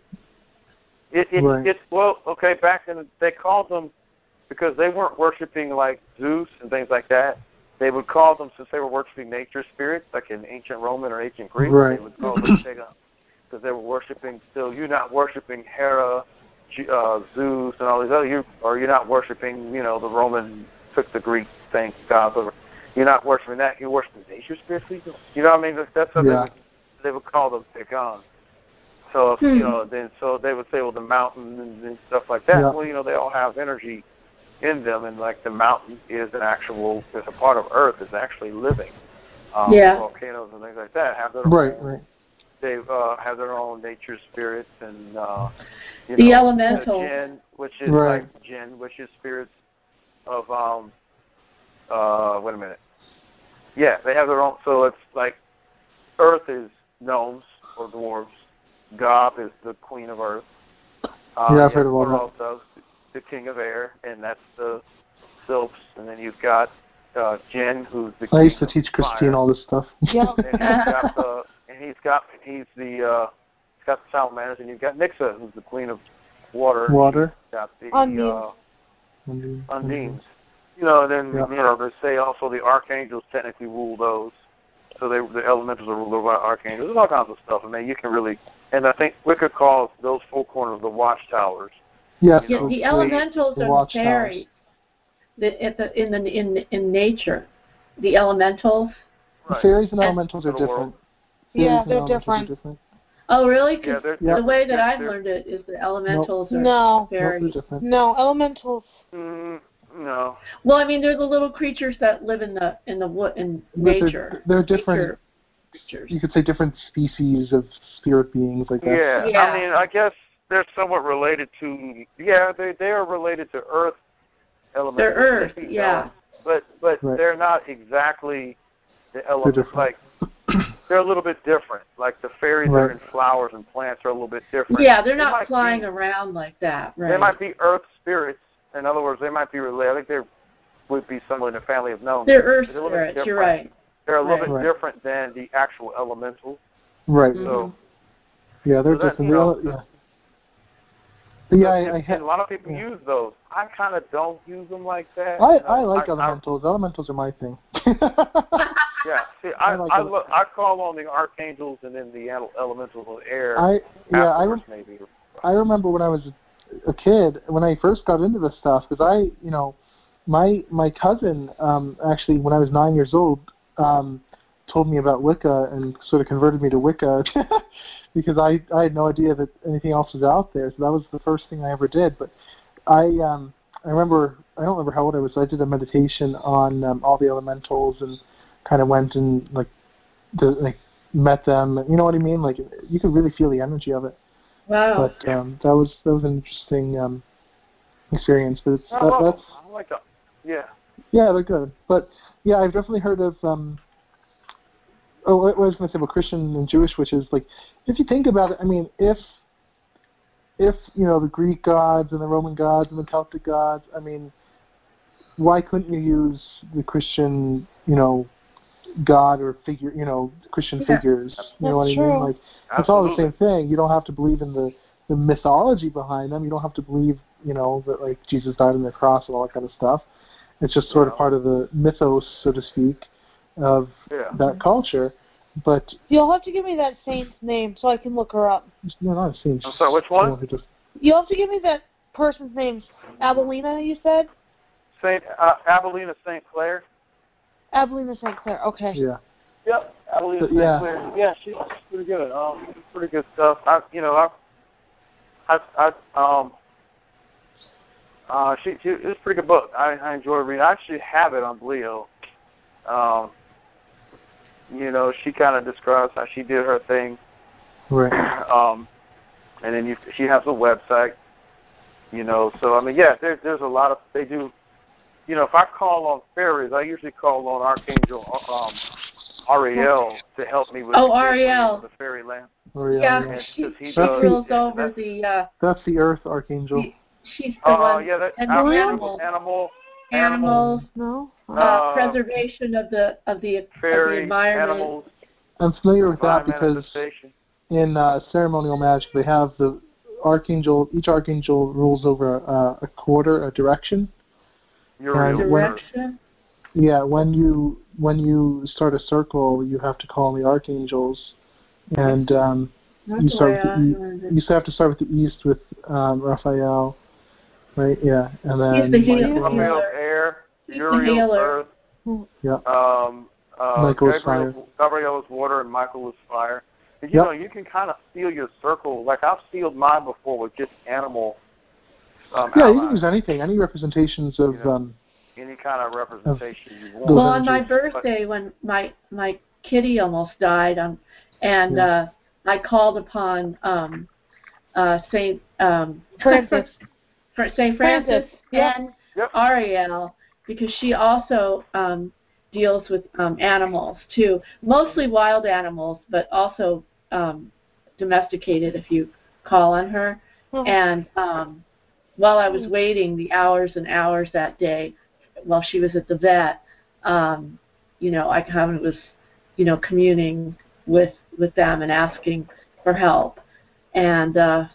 Back then they called them, because they weren't worshiping like Zeus and things like that. They would call them, since they were worshiping nature spirits, like in ancient Roman or ancient Greek, they would call them pagan, because they were worshiping still. You're not worshiping Hera, Zeus, and all these other. You're not worshiping, the Roman took the Greek thing, gods. You're not worshiping that. You're worshiping nature spirits. You know what I mean? That's what they would call them pagan. So then they would say, well, the mountain and stuff like that. Yeah. Well, they all have energy in them, and like the mountain is a part of Earth, is actually living. Volcanoes and things like that have their own. They have their own nature spirits, and the elemental, jinn, which is spirits of wait a minute. Yeah, they have their own. So it's like Earth is gnomes or dwarves. Gob is the queen of Earth. I've heard of all that. The king of air, and that's the sylphs. And then you've got Jinn, who's the king. I used to teach Christine all this stuff. Yeah. He's got the salamanders, and you've got Nixa, who's the queen of water. Water. Got the Undines. They say also the archangels technically rule those. So the elementals are ruled by archangels. There's all kinds of stuff. I mean, you can really, and I think Wicca calls those four corners the watchtowers. Yes. The elementals are fairies. In nature, the elementals. The fairies and elementals are different. Yeah, they're different. Oh, really? The way that I've learned it is the elementals are fairies. No, elementals. No. Well, I mean, they're the little creatures that live in the wood in nature. They're different. You could say different species of spirit beings like that. Yeah. I mean, I guess they're somewhat related to. Yeah, they are related to Earth elements. They're Earth, But they're not exactly the elements. Like they're a little bit different. Like the fairies that are in flowers and plants are a little bit different. Yeah, they're not flying around like that. Right. They might be Earth spirits. In other words, they might be related. I think they would be somewhere in the family of gnomes. They're Earth spirits. You're right. They're a little bit different than the actual elementals. Right. So, they're different. A lot of people use those. I kind of don't use them like that. I like elementals. Elementals are my thing. See, I call on the archangels and then the elementals of air. I remember when I was a kid, when I first got into this stuff, because my cousin actually, when I was 9 years old, told me about Wicca and sort of converted me to Wicca because I had no idea that anything else was out there. So that was the first thing I ever did. But I remember, I don't remember how old I was. So I did a meditation on all the elementals and kind of went and met them. You know what I mean? Like you could really feel the energy of it. Wow. But that was an interesting experience. But that's I like that. Yeah. Yeah, they're good. But yeah, I've definitely heard of what I was going to say about Christian and Jewish, which is like, if you think about it, I mean, if the Greek gods and the Roman gods and the Celtic gods, I mean, why couldn't you use the Christian, God or figure, Christian figures? You know what I mean? Like, it's all the same thing. You don't have to believe in the mythology behind them. You don't have to believe, that like Jesus died on the cross and all that kind of stuff. It's just sort of part of the mythos, so to speak, of that culture. But you'll have to give me that saint's name so I can look her up. No, not a saint. I'm sorry, which one? You'll have to give me that person's name. Abelina, you said? Abelina St. Clair. Abilene St. Clair. Okay. Yeah. Yep, Abilene St. Clair. Yeah, she's pretty good. Pretty good stuff. It's a pretty good book. I enjoy reading. I actually have it on Leo. She kind of describes how she did her thing. Right. And then she has a website. So there's a lot of they do. If I call on fairies, I usually call on Archangel Ariel to help me with Ariel, the fairy land. Ariel, yeah, she rules over the. That's the Earth Archangel. She's the one. Yeah, animals. No. Preservation of the fairy, environment. Animals. I'm familiar with that because in ceremonial magic they have the archangel. Each archangel rules over a quarter, a direction. Direction. Yeah, when you start a circle, you have to call on the archangels, and you have to start with the east with Raphael, right? Yeah, and then he's the healer. Raphael's air, Uriel's earth. Yeah. Michael's fire. Gabriel is water, and Michael is fire. And, you can kind of seal your circle. Like I've sealed mine before with just animal. You can use anything, any representations of. Any kind of representation you want. Well, on my birthday, when my kitty almost died, and I called upon Saint Francis. Saint Francis and Ariel, because she also deals with animals too, mostly wild animals, but also domesticated if you call on her. And while I was waiting the hours and hours that day, while she was at the vet, I kind of was, communing with them and asking for help. And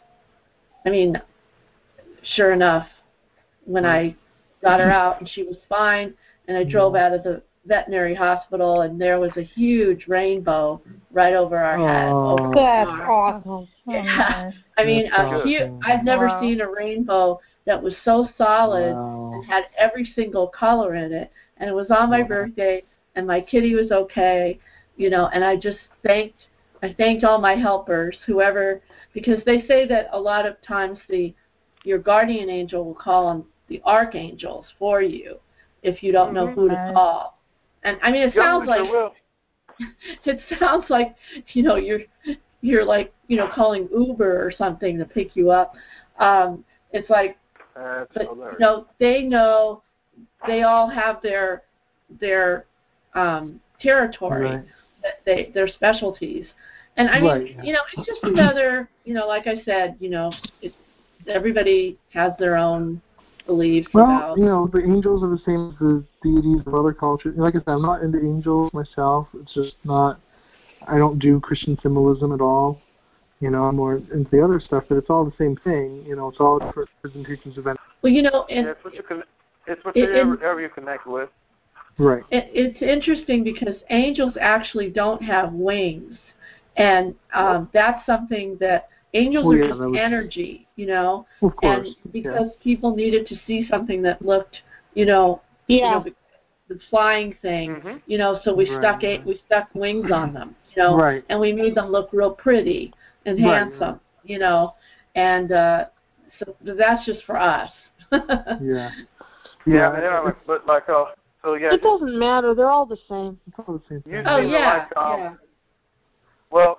sure enough, when I got her out and she was fine, and I drove out of the veterinary hospital, and there was a huge rainbow right over our head. That's awesome. Yeah. I've never seen a rainbow that was so solid and had every single color in it. And it was on my birthday, and my kitty was okay, and I just thanked all my helpers, whoever, because they say that a lot of times your guardian angel will call on the archangels for you if you don't know who to call. And it sounds like you're like calling Uber or something to pick you up. It's like, but they know, they all have their territory, their specialties, and it's just another, like I said, everybody has their own beliefs about. The angels are the same as the deities of other cultures. Like I said, I'm not into angels myself. It's just not. I don't do Christian symbolism at all. I'm more into the other stuff, but it's all the same thing. It's all different presentations of energy. Well, it's whatever you connect with. Right. It's interesting because angels actually don't have wings, and that's something that angels are just energy, Of course. And because people needed to see something that looked, the flying thing, so we stuck wings on them, and we made them look real pretty and handsome, and so that's just for us. It doesn't matter. They're all the same. It's all the same thing. Well,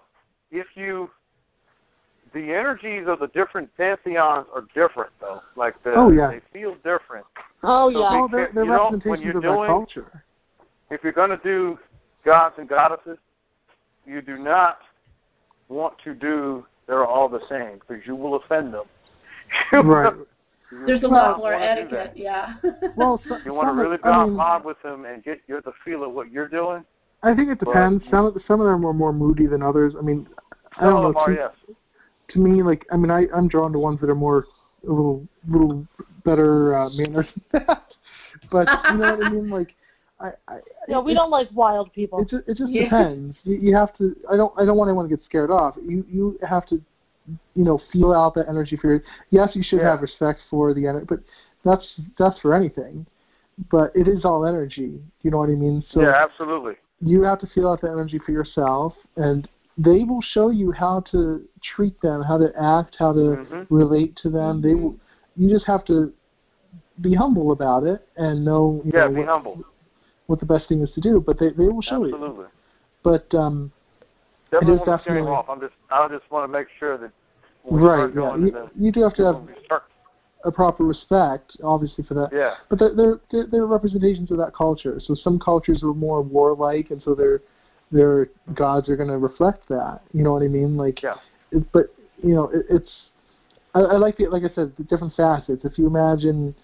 the energies of the different pantheons are different, though. Like they feel different. Oh, so yeah. They're representations of their culture. If you're going to do gods and goddesses, you do not want to do they're all the same, because you will offend them. Right. There's a lot more etiquette, Well, you want to really be on pod with them and get the feel of what you're doing? I think it depends. Some of them are more moody than others. I don't know. To me, I'm drawn to ones that are more a little better mannered than that. But you know what I mean? We don't like wild people. It just depends. You have to. I don't want anyone to get scared off. You have to, feel out that energy for your. Yes, you should have respect for the energy, but that's for anything. but it is all energy. You know what I mean? So yeah, absolutely. You have to feel out the energy for yourself, and they will show you how to treat them, how to act, how to relate to them. They will. You just have to be humble about it and know. Be humble. What the best thing is to do, but they will show you. Absolutely. But definitely it is definitely. Off. I just want to make sure that. Right. Yeah. You do have to have a proper respect, obviously, for that. Yeah. But they're representations of that culture. So some cultures are more warlike, and so their gods are going to reflect that. You know what I mean? Like. Yeah. But it's. I like it. Like I said, the different facets. If you imagine,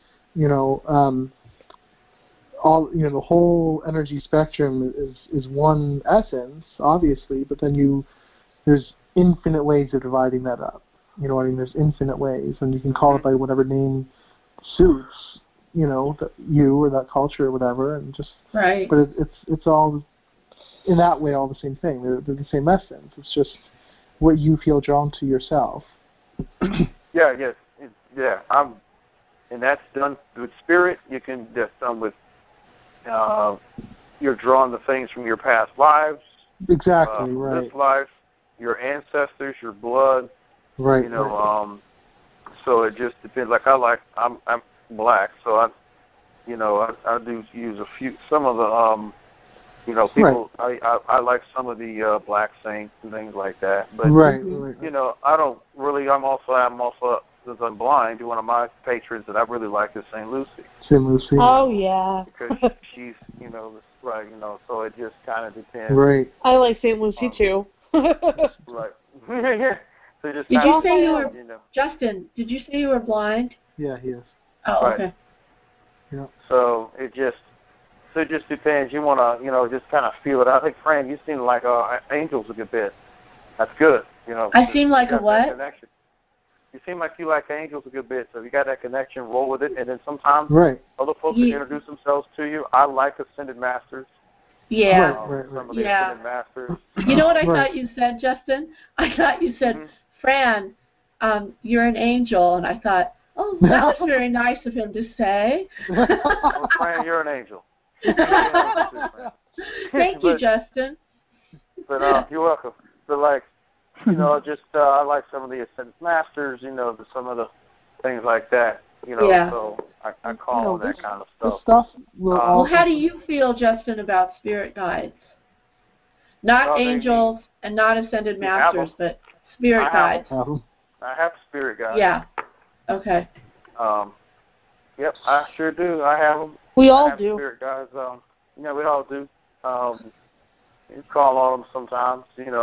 all the whole energy spectrum is one essence, obviously. But then there's infinite ways of dividing that up. You know what I mean? There's infinite ways, and you can call it by whatever name suits, that you or that culture or whatever, and just. Right. But it's all in that way all the same thing. They're the same essence. It's just what you feel drawn to yourself. Yeah. And that's done with spirit. That's done with. You're drawing the things from your past lives. Exactly. Right. This life, your ancestors, your blood. Right. So it just depends. Like I'm black, so I do use some of the people. Right. I like some of the black saints and things like that. But right. I don't really. I'm also since I'm blind. One of my patrons that I really like is Saint Lucy. Saint Lucy. Oh yeah. Because she's right. So it just kind of depends. Right. I like Saint Lucy too. Right. Yeah. So just did you say you were Justin? Did you say you were blind? Yeah, he is. Oh, right. Okay. Yeah. So it just depends. You want to just kind of feel it. I think, Fran, you seem like angels a good bit. That's good. I seem like a what? Connection. You seem like you like angels a good bit. So if you got that connection, roll with it. And then sometimes other folks will introduce themselves to you. I like ascended masters. Yeah. Some of the ascended masters. You know what I thought you said, Justin? I thought you said, Fran, you're an angel. And I thought, oh, that was very nice of him to say. Well, Fran, you're an angel. Thank you, Justin. But you're welcome. But I like some of the ascended masters, some of the things like that, so I call on that kind of stuff. Well, how do you feel, Justin, about spirit guides? Not angels and not ascended masters, but spirit guides. I have spirit guides. Yeah. Okay. Yep, I sure do. I have them. We all do. Spirit guides. We all do. You call on them sometimes,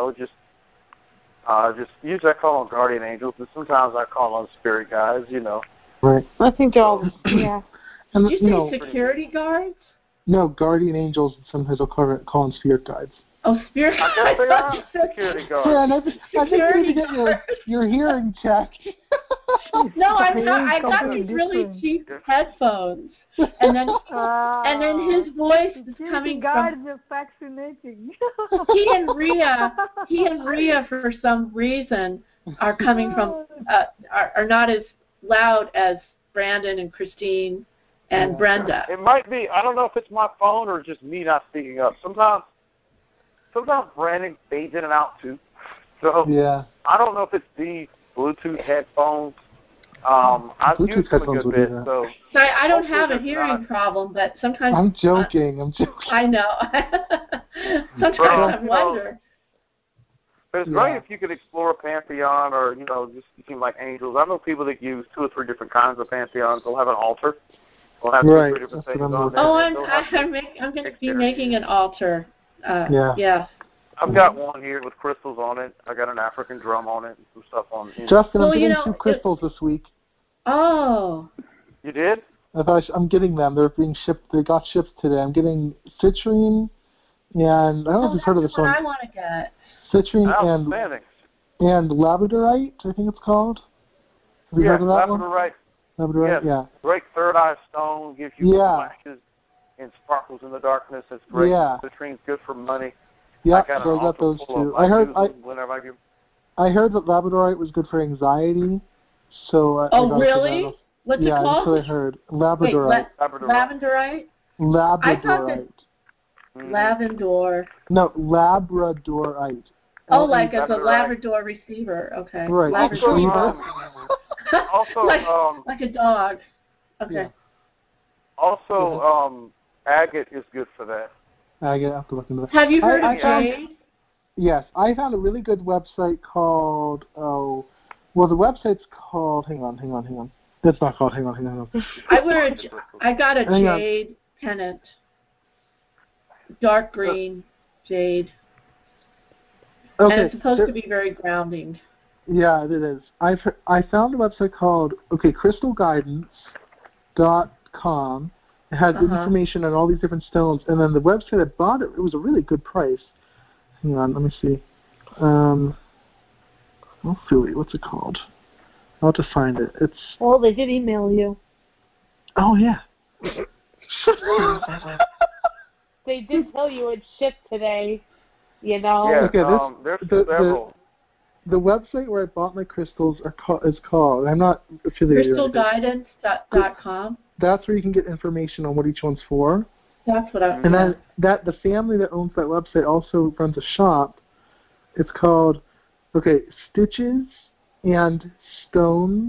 just usually I call on guardian angels, but sometimes I call on spirit guides, Right. I think they're all, yeah. And, did you say security guards? No, guardian angels, sometimes I'll call them spirit guides. Oh, spirit guides. I guess they are security guards. Yeah, I think you need to get your hearing checked. No, I got these really cheap headphones, and then his voice is coming guards from. are fascinating. He and Rhea, for some reason, are coming from are not as loud as Brandon and Christine and Brenda. It might be. I don't know if it's my phone or just me not speaking up. Sometimes Brandon fades in and out too. So I don't know if it's the Bluetooth headphones. I've used them a good bit. So I don't have a hearing problem, but sometimes I'm joking. I know. Sometimes I wonder. But it's great if you could explore a pantheon or, just seem like angels. I know people that use 2 or 3 different kinds of pantheons. They'll have an altar. They'll have 2 or 3 different things on there. Oh, I'm going to be making an altar. Yeah. I've got one here with crystals on it. I got an African drum on it and some stuff on it. Justin, I'm getting 2 crystals this week. Oh. You did? I'm getting them. They're being shipped. They got shipped today. I'm getting citrine, and I don't know if you've heard of this one. I want to get. Citrine and labradorite, I think it's called. Have you heard of that labradorite. one? Labradorite, yeah. Great third eye stone, gives you flashes and sparkles in the darkness. It's great. Yeah. Citrine's good for money. Yeah, so I got those 2. I heard that labradorite was good for anxiety. So really? What's it Yeah, called? that's what I heard. Labradorite. Lavendorite? Labradorite. Lavendor. No, Labradorite. Oh, like as a Labradorite. Labrador receiver. Okay. Right. Labrador. Also, like a dog. Okay. Yeah. Also, agate is good for that. I have to look into that. Have you heard of jade? Yes, I found a really good website called the website's called. Hang on. That's not called. Hang on. I got a jade pendant. Dark green jade. Okay. And it's supposed to be very grounding. Yeah, it is. I found a website called crystalguidance.com. It had information on all these different stones, and then the website I bought it was a really good price. Hang on, let me see. What's it called? I'll have to find it. It's. Well, they did email you. Oh yeah. They did tell you it shipped today. You know. Yeah. Okay, there's several. The website where I bought my crystals is called. I'm not affiliated. Crystalguidance.com. That's where you can get information on what each one's for. That's what I. And then the family that owns that website also runs a shop. It's called Stitches and Stones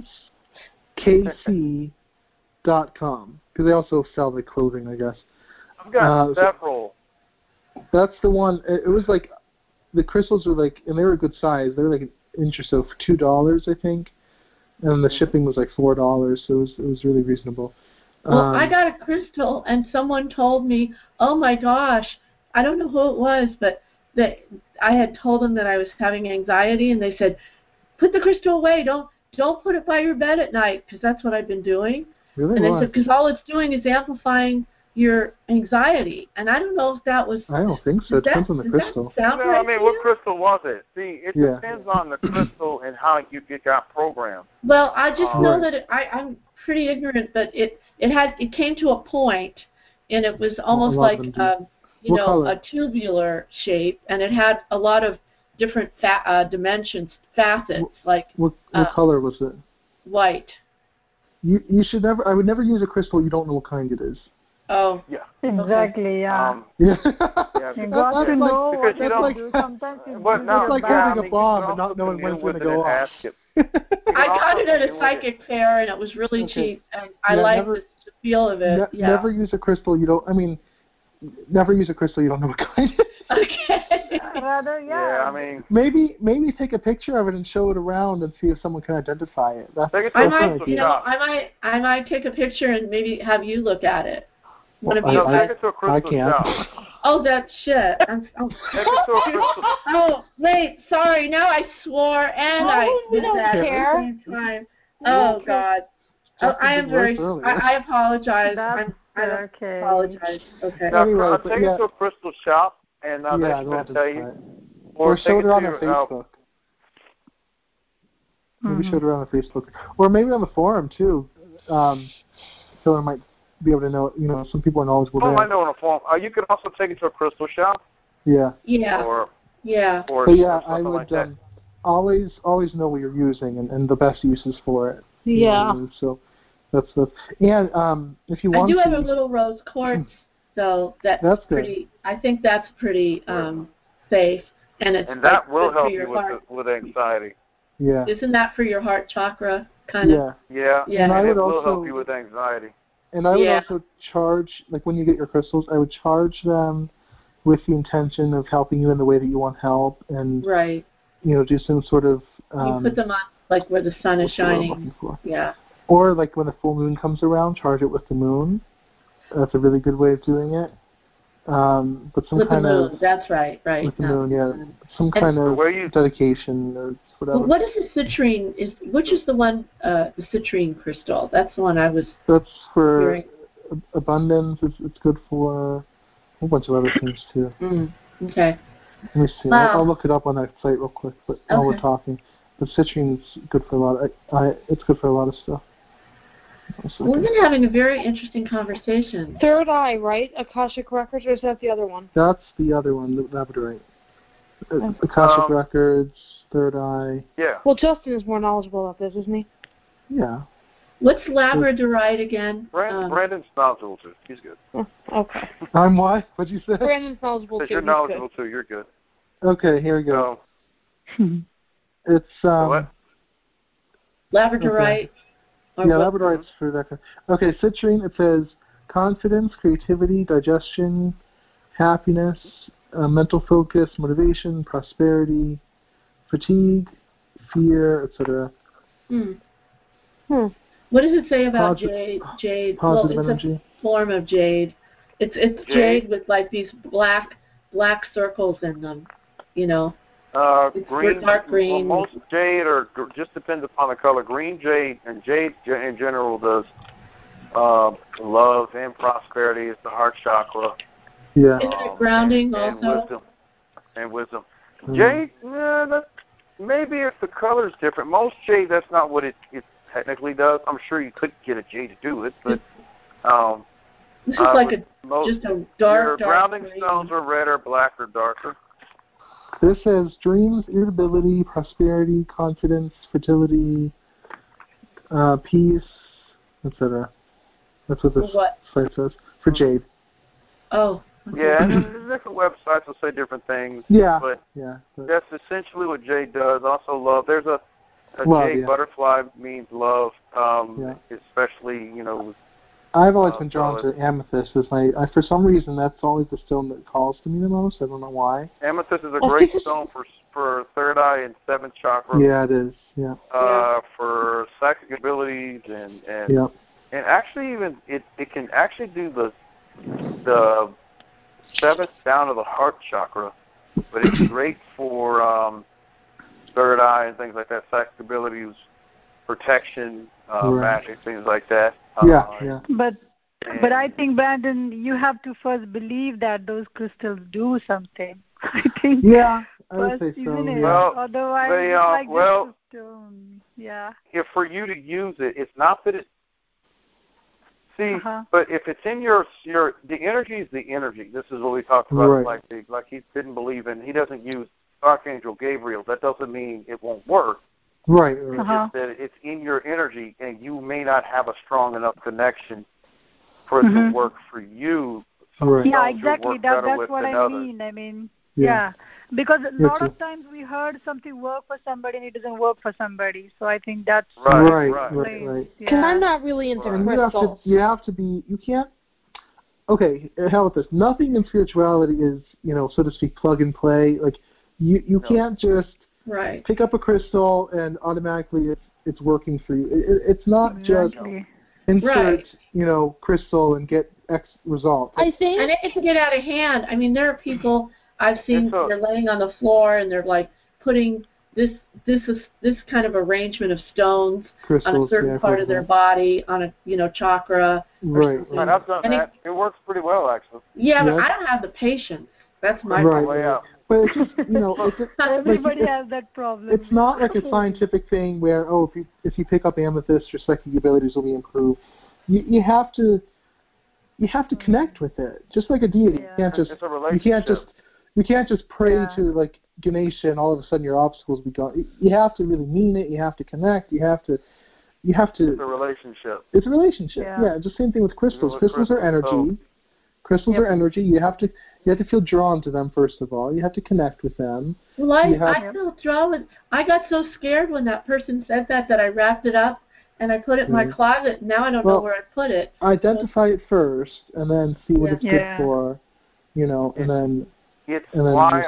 KC.com, because they also sell the clothing, I guess. I've got several. That's the one. It was like the crystals were like, and they were a good size. They were like an inch or so for $2, I think, and the shipping was like $4. So it was really reasonable. Well, I got a crystal, and someone told me, "Oh my gosh, I don't know who it was, but that I had told them that I was having anxiety, and they said, put the crystal away. Don't put it by your bed at night, because that's what I've been doing." Really? And they said, because all it's doing is amplifying your anxiety. And I don't know if that was. I don't think so. It depends on the crystal. What crystal was it? See, it depends on the crystal and how you got programmed. Well, I just know that I'm pretty ignorant, but it came to a point, and it was almost like a tubular shape, and it had a lot of different dimensions, facets. What color was it? White. You should never. I would never use a crystal you don't know what kind it is. Oh. Yeah. Exactly. Yeah. Yeah. You got to know what you do. Sometimes it's like having a bomb and not knowing when it's going to go off. I got it at a psychic fair, and it was really cheap, and I liked the feel of it. Never use a crystal you don't. Never use a crystal you don't know what kind it is. Okay. Rather, yeah. Maybe take a picture of it and show it around and see if someone can identify it. I might take a picture and maybe have you look at it. Take it to a crystal shop. Oh, that shit. Take it to a crystal. Oh, wait. Sorry. Now I swore and I did that at the same time. Oh, God. I am very. I apologize. I apologize. Okay. Now, I'll take it to a crystal shop and they can tell you. Or show it on Facebook. Maybe show it around on Facebook, or maybe on the forum too. Someone might be able to know. Some people are knowledgeable. I know on a forum. You can also take it to a crystal shop. Yeah. Yeah. Or I would always know what you're using and the best uses for it. Yeah. So that's and if you want, I do have a little rose quartz, so that's pretty. Good. I think that's pretty safe, and that will help you with anxiety. Yeah. Isn't that for your heart chakra kind of? Yeah. And it will help you with anxiety. And I would also charge, like when you get your crystals, I would charge them with the intention of helping you in the way that you want help, and do some sort of. You put them on like where the sun is shining. Yeah. Or like when the full moon comes around, charge it with the moon. That's a really good way of doing it. But some with kind the moon. of. That's right. With the moon, yeah. Some kind of dedication or whatever. What is the citrine? Which is the one? The citrine crystal. That's the one I was. That's for hearing. Abundance. It's good for a whole bunch of other things too. Okay. Let me see. Wow. I'll look it up on that site real quick. But while we're talking, but citrine's good for a lot. It's good for a lot of stuff. We've been having a very interesting conversation. Third Eye, right? Akashic Records, or is that the other one? That's the other one, the Labradorite. Akashic Records, Third Eye. Yeah. Well, Justin is more knowledgeable about this, isn't he? Yeah. What's labradorite again? Brandon's knowledgeable too. He's good. Oh, okay. I'm what? What'd you say? Brandon's knowledgeable too. You're knowledgeable too. You're good. Okay, here we go. It's what? Labradorite. Okay. Yeah, labradorite's for that. Okay, citrine. It says confidence, creativity, digestion, happiness, mental focus, motivation, prosperity, fatigue, fear, etc. What does it say about jade? Positive it's energy. A form of jade. It's jade with like these black circles in them. You know. Green, dark green. Well, most jade just depends upon the color. Green jade and jade in general does love and prosperity. It's the heart chakra. Yeah. Isn't it grounding also? And wisdom. Jade, maybe if the color's different. Most jade, that's not what it technically does. I'm sure you could get a jade to do it, but this is like just a dark. Your grounding green. stones are red or black or darker. This says dreams, irritability, prosperity, confidence, fertility, peace, etc. That's what this site says for jade. Oh. Yeah, and there's different websites will say different things. Yeah. But that's essentially what jade does. Also love. There's a jade butterfly means love, especially, I've always been drawn to amethyst as for some reason that's always the stone that calls to me the most. I don't know why. Amethyst is a great stone for third eye and seventh chakra. Yeah, it is. Yeah. For psychic abilities and actually even it can actually do the seventh down to the heart chakra, but it's great for third eye and things like that, psychic abilities, protection, magic, things like that. But I think, Brandon, you have to first believe that those crystals do something. I think. Yeah, I would say so. Isn't it? Well, otherwise, they, it's like well, just a stone. Yeah. If for you to use it, it's not that it. See, but if it's in your the energy is the energy. This is what we talked about. Like he didn't believe in. He doesn't use Archangel Gabriel. That doesn't mean it won't work. Right. It's just that it's in your energy, and you may not have a strong enough connection for it to work for you. Yeah, exactly. That's what I mean. I mean, because a lot of times we heard something work for somebody and it doesn't work for somebody. So I think that's right. Because I'm not really into crystals. You have to be. You can't. Okay, how about this? Nothing in spirituality is, so to speak, plug and play. Like you can't just pick up a crystal and automatically it's working for you. It's not just insert, crystal and get X result. I think, and it can get out of hand. I mean, there are people I've seen they're laying on the floor and they're like putting this kind of arrangement of stones crystals, on a certain part of their body, on a chakra. Right. I've done that. It works pretty well, actually. Yeah, but I don't have the patience. That's my way out. But it's just, everybody has that problem. It's not like a scientific thing where, if you pick up amethyst, your psychic abilities will be improved. You have to connect with it, just like a deity. You can't just it's a relationship. You can't just pray to like Ganesha and all of a sudden your obstacles be gone. You have to really mean it. You have to connect. You have to. It's a relationship. It's a relationship. Yeah. It's the same thing with crystals. Crystals are energy. Crystals are energy. You have to feel drawn to them first of all. You have to connect with them. Well, I feel drawn with. I got so scared when that person said that I wrapped it up and I put it in my closet. Now I don't know where I put it. Identify it first, and then see what it's good for. And then. It's why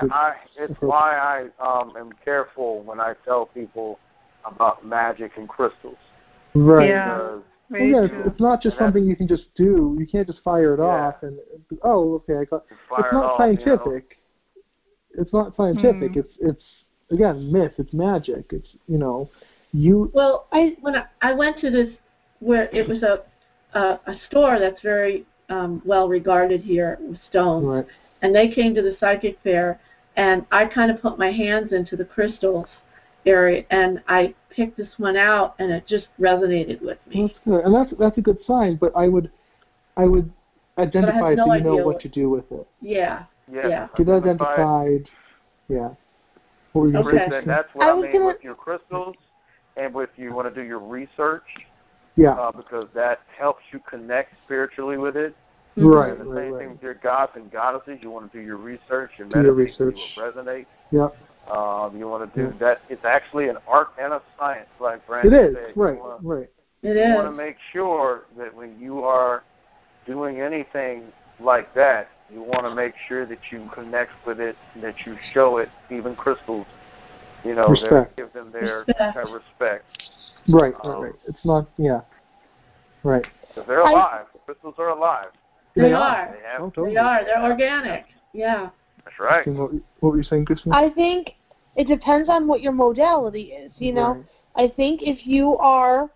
I am careful when I tell people about magic and crystals. Right. Yeah. It's not just something you can just do. You can't just fire it off and I got. It's not scientific. It's not scientific. It's again myth. It's magic. It's you. Well, when I went to this where it was a store that's very well regarded here with stones. Right. And they came to the psychic fair, and I kind of put my hands into the crystals area, and I picked this one out, and it just resonated with me. That's good, and that's a good sign. But I would identify it so you know what to do with it. Yeah. Get it identified. Yeah. That's what I mean with your crystals, and if you want to do your research. Yeah. Because that helps you connect spiritually with it. Right. And the same thing with your gods and goddesses. You want to do your research and do your meditate. research. You will resonate. Yep. You want to do that. It's actually an art and a science, like Brandon It is. said. Right. You want to make sure that when you are doing anything like that, you want to make sure that you connect with it, that you show it, even crystals, respect. Give them their respect. Right. It's not, right. Because they're alive. Crystals are alive. They are. Totally. They are. They're organic. Yeah. That's right. What were you saying, Christine? I think it depends on what your modality is, Right. I think if you are,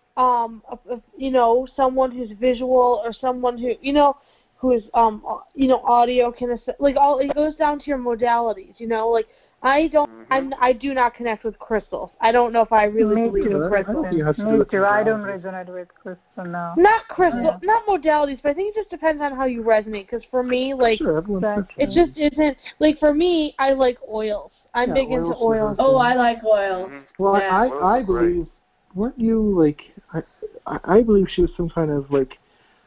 someone who's visual or someone who, who is, audio, it goes down to your modalities, like, I do not connect with crystals. I don't know if I really believe in crystals. Me too. I don't resonate with crystal now. Not crystal, not modalities, but I think it just depends on how you resonate. Because for me, it just isn't like for me. I like oils. I'm big into oils. Oh, I like oils. Well, I believe. Weren't you like? I believe she was some kind of like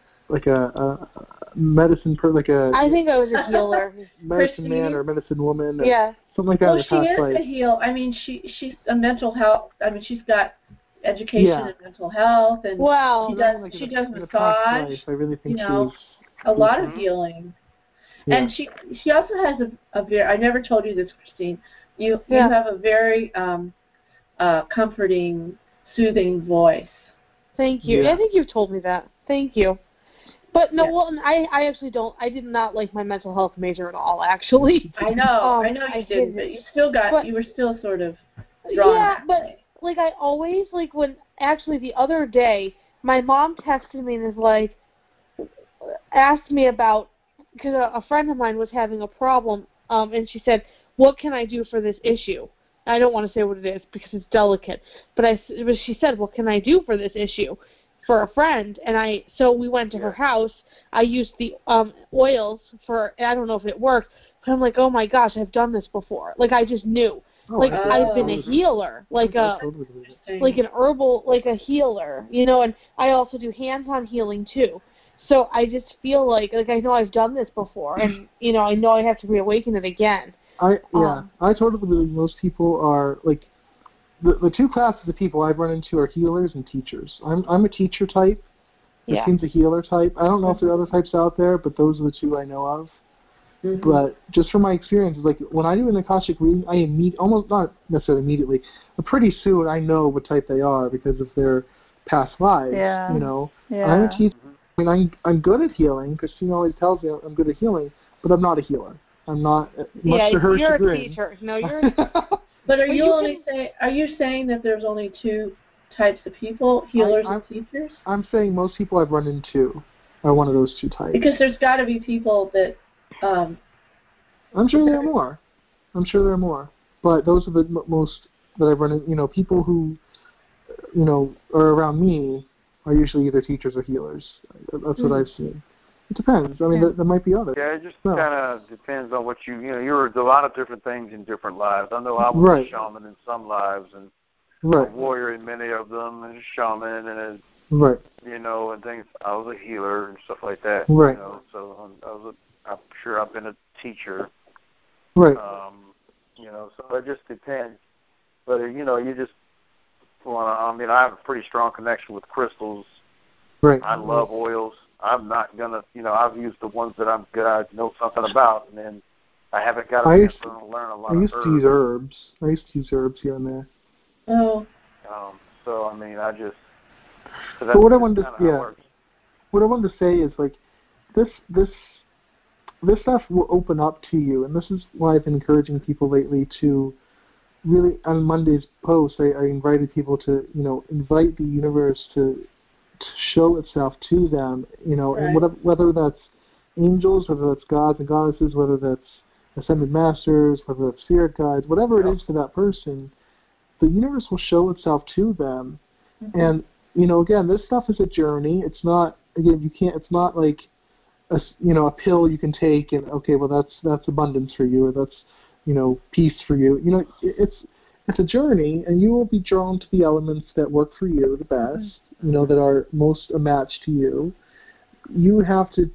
a medicine I think I was a healer. Medicine man or medicine woman. Yeah. Something like that. Well, she is a heal. I mean, she's a mental health. I mean, she's got education in mental health, and she does massage. I really think a lot of healing. Yeah. And she also has a very. I never told you this, Christine. You have a very comforting, soothing voice. Thank you. Yeah. I think you've told me that. Thank you. But no, I actually don't. I did not like my mental health major at all. Actually, I know you didn't, but you still you were still sort of drawn. Yeah, but like I always when actually the other day my mom texted me and was asked me about because a friend of mine was having a problem, and she said, "What can I do for this issue?" I don't want to say what it is because it's delicate, but she said, "What can I do for this issue?" For a friend, and so we went to her house. I used the oils I don't know if it worked, but I'm like, oh my gosh, I've done this before. Like I just knew. I've been a healer, like an herbal, like a healer, and I also do hands-on healing too. So I just feel like I know I've done this before, and I know I have to reawaken it again. I totally believe most people are like. The two classes of people I've run into are healers and teachers. I'm a teacher type. Christine's a healer type. I don't know if there are other types out there, but those are the two I know of. Mm-hmm. But just from my experience, like when I do an Akashic reading, I almost not necessarily immediately, but pretty soon I know what type they are because of their past lives. Yeah. Yeah. I'm a teacher. I mean, I'm good at healing. Christine always tells me I'm good at healing, but I'm not a healer. I'm not. Much to her you're chagrin. A teacher. No, you're. But are you saying that there's only two types of people, healers and teachers? I'm saying most people I've run into are one of those two types. Because there's got to be people that. I'm sure there are more. But those are the most that I've run into. People who, are around me are usually either teachers or healers. That's what I've seen. It depends. I mean, there might be others. Yeah, it just kind of depends on what you're a lot of different things in different lives. I know I was a shaman in some lives and a warrior in many of them, and a shaman, and and things. I was a healer and stuff like that. Right. So I'm sure I've been a teacher. Right. So it just depends. But you just I have a pretty strong connection with crystals. Right. I love oils. I'm not gonna, I've used the ones that I know something about, and then I haven't got a chance to learn a lot of herbs. I used to use herbs here and there. Oh. So I mean, But what I wanted to say is this stuff will open up to you, and this is why I've been encouraging people lately to really on Monday's post. I invited people to invite the universe to show itself to them, and whether that's angels, whether that's gods and goddesses, whether that's ascended masters, whether that's spirit guides, whatever it is for that person, the universe will show itself to them. Mm-hmm. And again, this stuff is a journey. It's not it's not like a pill you can take and that's abundance for you, or that's peace for you. It's a journey, and you will be drawn to the elements that work for you the best. that are most a match to you. You have to,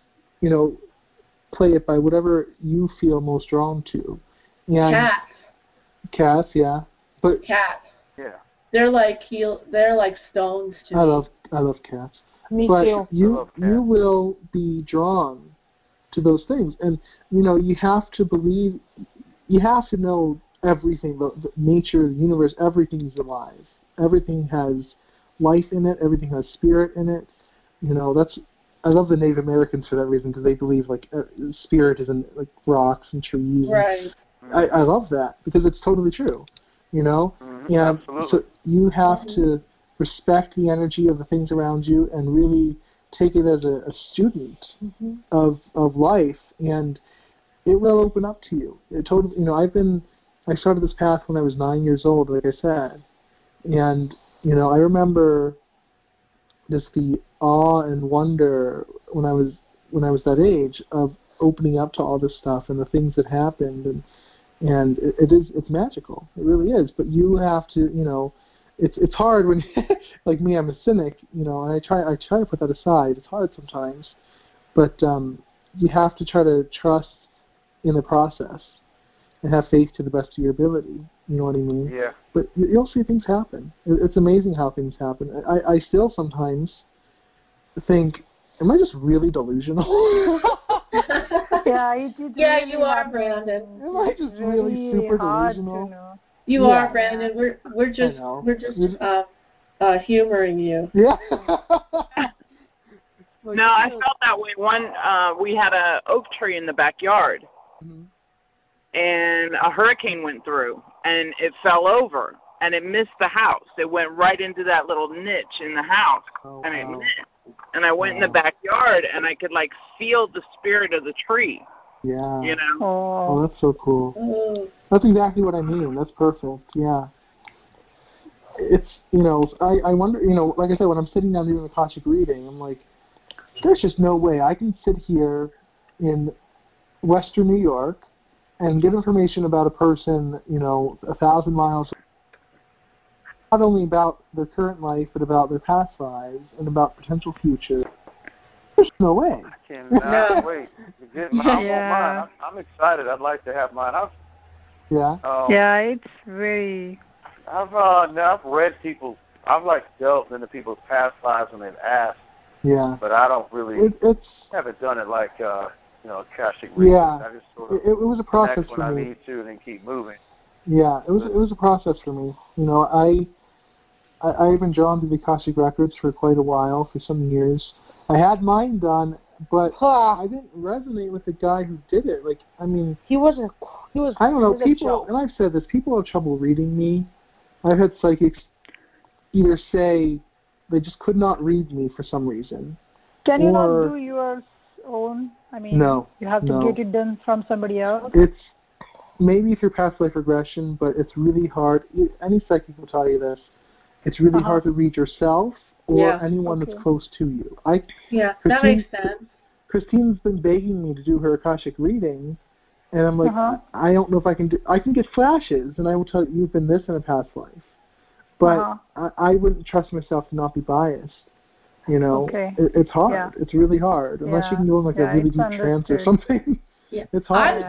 play it by whatever you feel most drawn to. And cats, yeah. But cats. Yeah. They're like stones to me. I love cats. Me but too. You will be drawn to those things, and you have to believe. You have to know everything. The nature, the universe, everything is alive. Everything has life in it. Everything has spirit in it. I love the Native Americans for that reason, because they believe spirit is in rocks and trees. Right. I love that because it's totally true. Mm-hmm. And Absolutely. so you have to respect the energy of the things around you and really take it as a student of life, and it will open up to you. It totally. I started this path when I was 9 years old, like I said, and I remember just the awe and wonder when I was that age of opening up to all this stuff and the things that happened, and it's magical. It really is. But you have to, it's hard when, like me, I'm a cynic, and I try to put that aside. It's hard sometimes, but you have to try to trust in the process and have faith to the best of your ability. You know what I mean? Yeah. But you'll see things happen. It's amazing how things happen. I still sometimes think, am I just really delusional? Yeah, you are, Brandon. Am I just really super delusional? You are, Brandon. We're just humoring you. Yeah. No, I felt that way. We had a oak tree in the backyard, and a hurricane went through, and it fell over, and it missed the house. It went right into that little niche in the house, and it missed. And I went in the backyard, and I could feel the spirit of the tree. Yeah. Oh, that's so cool. That's exactly what I mean. That's perfect. Yeah. It's I wonder, like I said, when I'm sitting down doing Akashic reading, I'm like, there's just no way I can sit here in Western New York and get information about a person, 1,000 miles, not only about their current life, but about their past lives and about potential future. There's no way. I cannot wait to get mine. I want mine. I'm excited. I'd like to have mine. It's very... I've read people. I've delved into people's past lives when they've asked. Yeah. But I don't really. Haven't done it Akashic reading. Yeah. I just sort of. It was a process for me. When I need to, and then keep moving. Yeah, it was a process for me. I've been drawn to the Akashic records for quite a while, for some years. I had mine done, but I didn't resonate with the guy who did it. He was. I don't know. People, and I've said this. People have trouble reading me. I've had psychics either say they just could not read me for some reason. Can you not do yours own? No. You have to get it done from somebody else. It's maybe if you're past life regression, but it's really hard. Any psychic will tell you this. It's really hard to read yourself or anyone that's close to you. That makes sense. Christine's been begging me to do her Akashic reading, and I'm like, I don't know if I can do. I can get flashes, and I will tell you, you've been this in a past life, but I wouldn't trust myself to not be biased. It's hard. Yeah. It's really hard unless you can go in a really deep trance or something. Yeah. It's hard.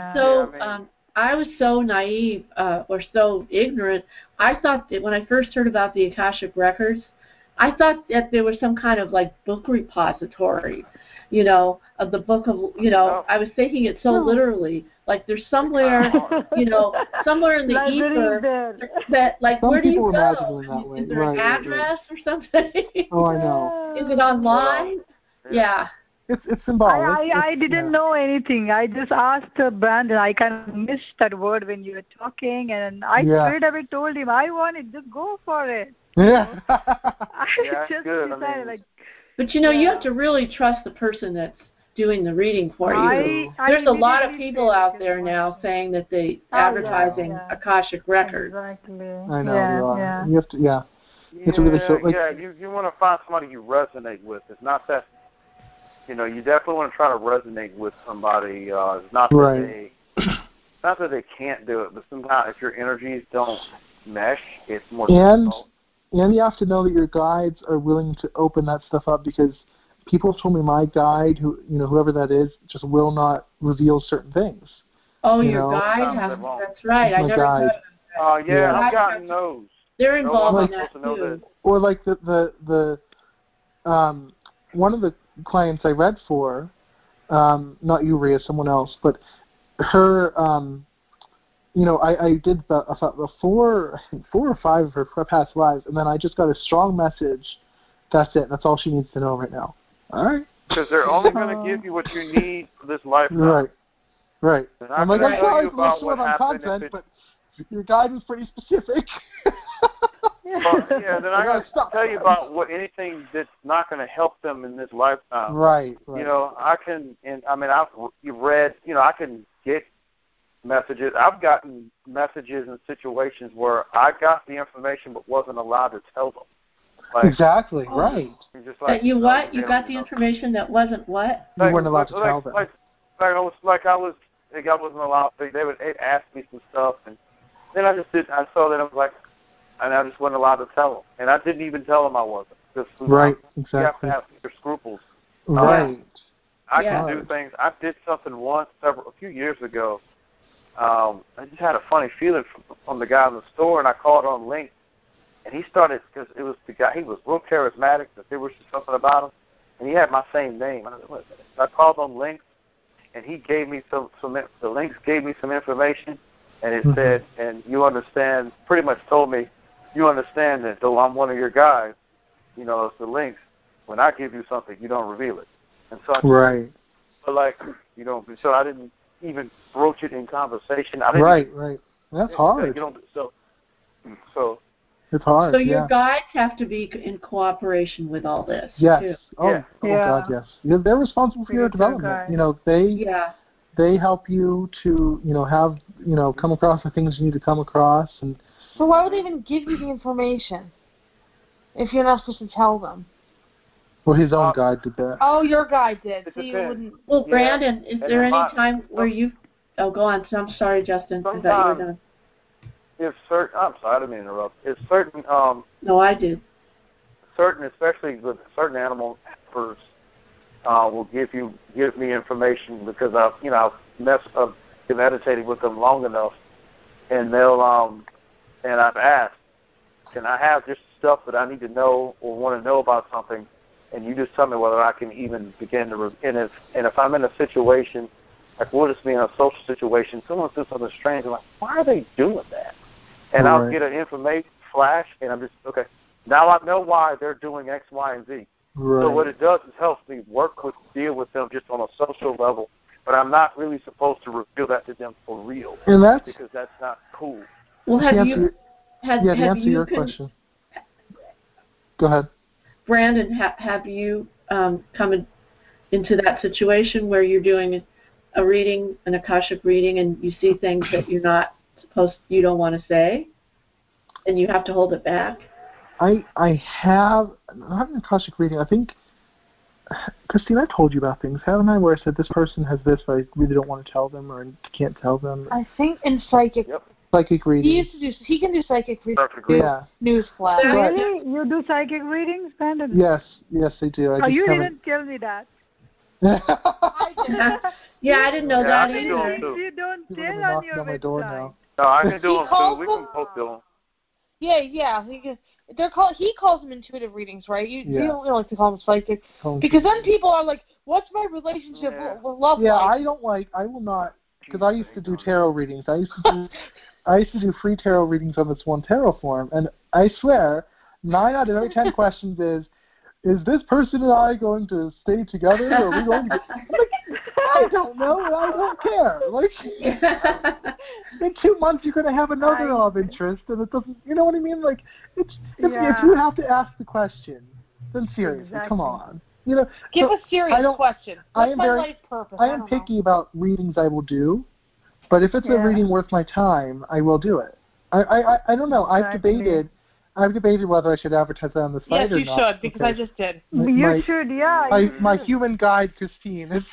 I was so naive or so ignorant. I thought that when I first heard about the Akashic records, I thought that there was some kind of book repository, of the book of, I was taking it so literally. There's somewhere, somewhere in the ether that, where do you go? Is there an address or something? Oh, I know. Is it online? Yeah. It's symbolic. I didn't know anything. I just asked Brandon. I kind of missed that word when you were talking, and I straight away told him, I want it. Just go for it. Yeah. I just good. decided, But you have to really trust the person that's doing the reading for you. There's a lot of people out there now saying that they advertising Akashic records. Exactly. I know. Yeah. You have to. Yeah. It's really so. You want to find somebody you resonate with. It's not that. You definitely want to try to resonate with somebody. It's not that not that they can't do it, but somehow if your energies don't mesh, it's more difficult. and you have to know that your guides are willing to open that stuff up, because people have told me my guide, whoever that is, just will not reveal certain things. Oh, your guide has. That's right. I never thought of that. Oh, yeah, I've gotten those. They're involved in that too. Or like the one of the clients I read for, not you, Rhea, someone else, but her, I did about 4 or 5 of her past lives, and then I just got a strong message. That's it. That's all she needs to know right now. All right. Because they're only going to give you what you need for this lifetime. Right. I'm like, I'm sorry for short on content, but your guide was pretty specific. Well, yeah, then I got to tell you about anything that's not going to help them in this lifetime. Right. I can, you've read, I can get messages. I've gotten messages in situations where I got the information but wasn't allowed to tell them. Like, exactly, right. Just like, that you what? You got the information that wasn't what? You weren't allowed to tell them. I wasn't allowed to. They would ask me some stuff, and then I just did. I saw that I was like, and I just wasn't allowed to tell them, and I didn't even tell them I wasn't. Right, exactly. You have to have your scruples. Right. I can do things. I did something once a few years ago. I just had a funny feeling from the guy in the store, and I called on Link, and he started, because it was the guy. He was real charismatic, but there was something about him, and he had my same name. I called on Link, and he gave me the Links gave me some information, and it said, and you understand, pretty much told me, you understand that though I'm one of your guys, it's the Links. When I give you something, you don't reveal it. And so so I didn't even broach it in conversation. Right. That's hard. So it's hard. So your guides have to be in cooperation with all this. Yes. Too. Oh God, yes. They're responsible for your development. They help you to have come across the things you need to come across. And so why would they even give you the information if you're not supposed to tell them? Well, his own guide did that. Oh, your guide did. So you wouldn't. Well, Brandon, is there any time where you? Oh, go on. I'm sorry, Justin. I thought you were done. I'm sorry, I didn't mean to interrupt. It's certain. No, I do. Certain, especially with certain animal experts, will give me information because I've meditated with them long enough, and they'll and I've asked, can I have just stuff that I need to know or want to know about something, and you just tell me whether I can even begin to. And if I'm in a situation, like we'll just be in a social situation, someone says something strange, I'm like, why are they doing that? And I'll get an information flash, and I'm just, okay, now I know why they're doing X, Y, and Z. Right. So what it does is helps me deal with them just on a social level, but I'm not really supposed to reveal that to them for real, because that's not cool. Well, to answer your question. Go ahead. Brandon, have you come into that situation where you're doing a reading, an Akashic reading, and you see things that you don't want to say, and you have to hold it back? I have not an Akashic reading. I think, Christine, I told you about things, haven't I? Where I said this person has this, but I really don't want to tell them or can't tell them. I think in psychic. Yep. Psychic reading. He can do psychic readings. Yeah. Newsflash. Really? You do psychic readings, Brandon? Yes, I do. You didn't tell me that. I did. Yeah, I didn't know that either. You don't tell on your website. No, I can do them too. We can both do them. Yeah. He calls them intuitive readings, right? You don't like to call them psychic, because then people are like, "What's my relationship with love?" Yeah, I will not, because I used to do tarot readings. I used to do free tarot readings on this one tarot form, and I swear, 9 out of every 10 questions is this person and I going to stay together, or are we going to I don't know, and I don't care. Like, in 2 months you're going to have another love interest, and it doesn't, you know what I mean? Like, if you have to ask the question, then seriously, come on. Give a serious question. What's my life purpose? I am picky about readings I will do, but if it's a reading worth my time, I will do it. I don't know. I've debated whether I should advertise that on the site or not. Yes, you should, because I just did. You should, yeah. My human guide, Christine, is...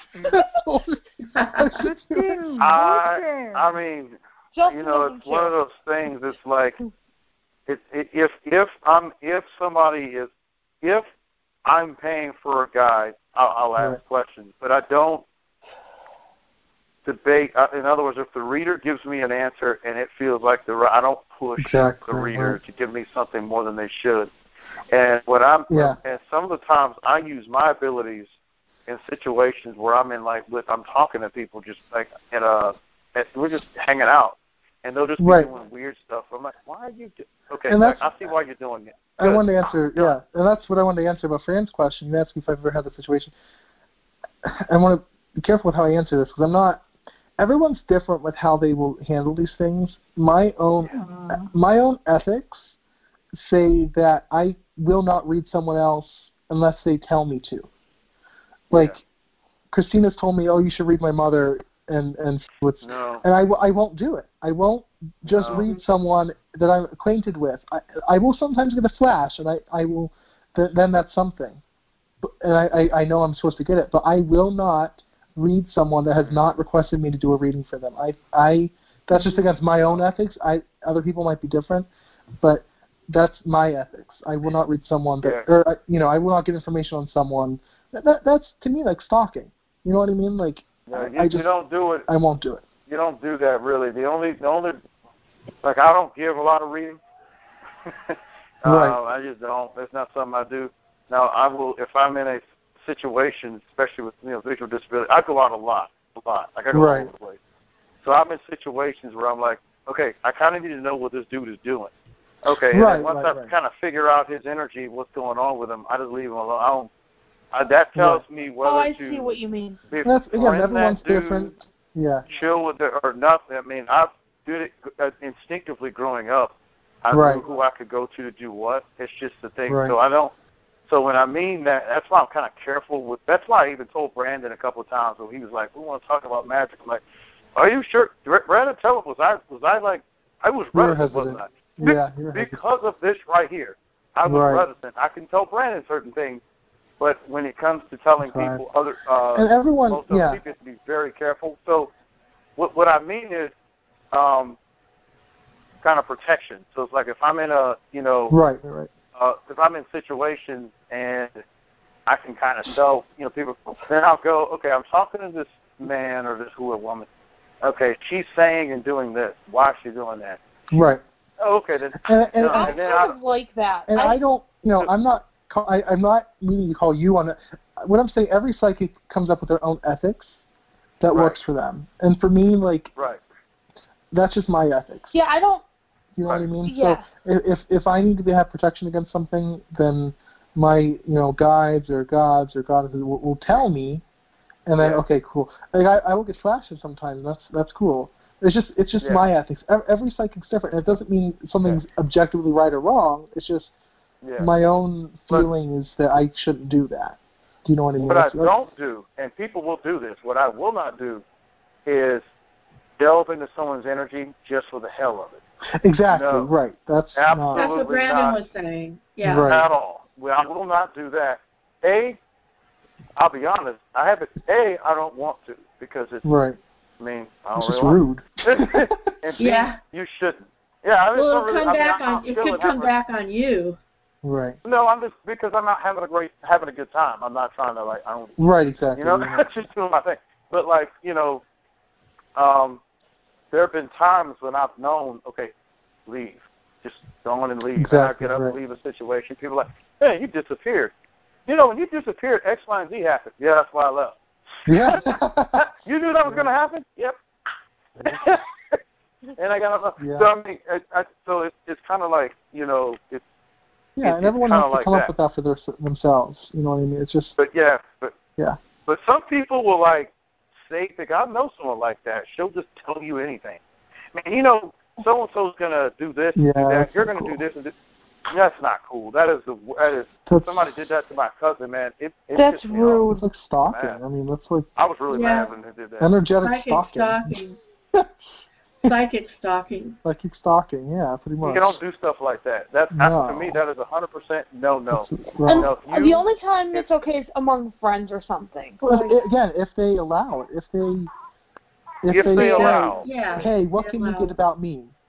Christine, I mean, it's one of those things, it's like, if I'm paying for a guide, I'll ask questions, but I don't debate. In other words, if the reader gives me an answer and it feels like I don't push the reader to give me something more than they should. And and some of the times I use my abilities in situations where I'm I'm talking to people just like we're just hanging out, and they'll just be doing weird stuff. I'm like, why are you? Okay, I see why you're doing it. I wanted to answer, and that's what I wanted to answer about Fran's question. You asked me if I've ever had the situation. I want to be careful with how I answer this because everyone's different with how they will handle these things. My own ethics say that I will not read someone else unless they tell me to. Like, Christina's told me, "Oh, you should read my mother," and I won't do it. I won't just read someone that I'm acquainted with. I will sometimes get a flash, and I will. Then that's something, and I know I'm supposed to get it. But I will not read someone that has not requested me to do a reading for them. That's just against my own ethics. Other people might be different, but that's my ethics. I will not read someone that, I will not get information on someone. That's to me like stalking. You know what I mean? Like, you don't do it. I won't do it. You don't do that really. The only like I don't give a lot of reading. I just don't. It's not something I do. Now I will if I'm in a situation, especially with visual disability. I go out a lot. Like I go all over the place. So I'm in situations where I'm like, okay, I kind of need to know what this dude is doing. Okay, and then once I kind of figure out his energy, what's going on with him, I just leave him alone. That tells me whether to. I see what you mean. Everyone's different. Yeah. Chill with it or nothing. I mean, I did it instinctively growing up. I knew who I could go to do what. It's just the thing. So I don't. So when I mean that, that's why I'm kind of careful with. That's why I even told Brandon a couple of times when he was like, "We want to talk about magic." I'm like, "Are you sure?" Brandon, tell him, was I like? I was reticent, wasn't I? Yeah. Because of this right here, I was reticent. I can tell Brandon certain things. But when it comes to telling people and everyone, most of people have to be very careful. So what I mean is kind of protection. So it's like if I'm in a, if I'm in situations and I can kind of tell, people, then I'll go, okay, I'm talking to this man or this woman. Okay, she's saying and doing this. Why is she doing that? Right. Okay, then. And I kind of like that. And I don't, I'm not meaning to call you on it. What I'm saying, every psychic comes up with their own ethics that works for them. And for me, that's just my ethics. Yeah, I don't. You know what I mean? Yeah. So if I need to have protection against something, then my guides or gods or goddesses will tell me, and then okay, cool. Like I will get flashes sometimes. That's cool. It's just my ethics. Every psychic's different. And it doesn't mean something's objectively right or wrong. It's just my own feeling is that I shouldn't do that. Do you know what I mean? What I don't do, and people will do this, what I will not do is delve into someone's energy just for the hell of it. Exactly, right. That's absolutely that's what Brandon was saying. Yeah. At all. Well, I will not do that. I'll be honest, I don't want to because it's I mean, I don't it's really just rude. And B, you shouldn't. Yeah, I mean, it could come back on you. Right. No, I'm just because I'm not having a good time. I'm not trying to I don't. Right, exactly. That's just doing my thing. But there have been times when I've known, okay, leave, just go on and leave. Exactly, and I get up and leave a situation. People are like, hey, you disappeared. When you disappeared, X, Y, and Z happened. Yeah, that's why I left. Yeah. You knew that was going to happen. Yep. And I got up. Yeah. So I mean, so it's kind of like it's. Yeah, and everyone has to come up with that for themselves. You know what I mean? It's just. But But some people will say, I know someone like that. She'll just tell you anything. I mean, so and so's gonna do this, do that. You're gonna do this and this. That's not cool. That is somebody did that to my cousin, man. That's rude. It's like stalking. I mean, that's like. I was really mad when they did that. Energetic stalking. Psychic stalking. Psychic stalking, yeah, pretty much. You don't do stuff like that. To me, that is 100% no. The only time it's okay is among friends or something. Well, again, if they allow it, if they allow, hey, what can you get about me?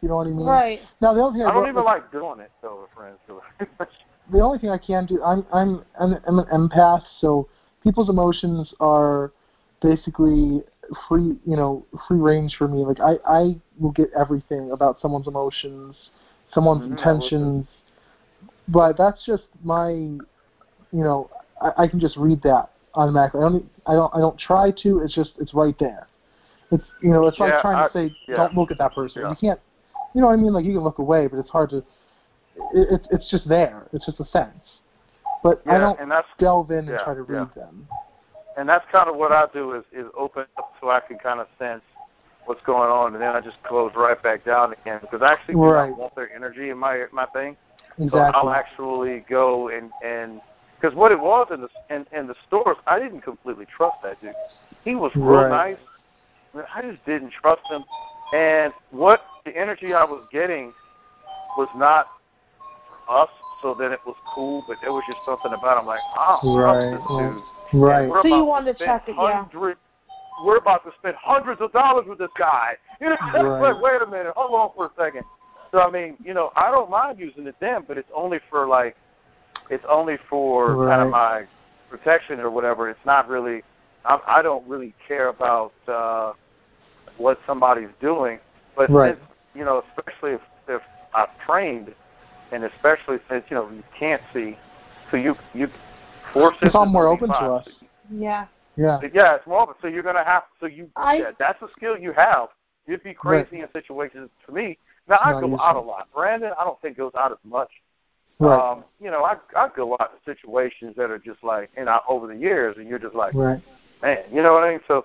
You know what I mean? Right. Now the only thing I don't even like doing it though with friends. So. The only thing I can do, I'm an empath, so people's emotions are basically free range for me. Like I will get everything about someone's emotions, someone's intentions, but that's just my, I can just read that automatically. I don't try to. It's right there. It's it's like trying to say don't look at that person. You can't. You know what I mean? Like you can look away, but it's hard to. It's just there. It's just a sense. But I don't delve in and try to read them. And that's kind of what I do is open up so I can kind of sense what's going on, and then I just close right back down again because I actually do not want their energy in my thing. Exactly. So I'll actually go and because what it was in the stores, I didn't completely trust that dude. He was real nice. I just didn't trust him, and what the energy I was getting was not us, so then it was cool, but there was just something about him like, I don't trust this dude. Right. So you wanted to check it, We're about to spend hundreds of dollars with this guy. Like, wait a minute, hold on for a second. So I mean, I don't mind using it then, but it's only for kind of my protection or whatever. It's not really. I don't really care about what somebody's doing, but since, especially if I've trained. And especially since, you can't see, so you force it. It's all more open to us. Yeah. Yeah. Yeah, it's more open. So you're going to have, that's a skill you have. You'd be crazy in situations, for me. Now, I go out a lot. Brandon, I don't think goes out as much. Right. I go out in situations that are just like, over the years, and you're just like, man, you know what I mean? So,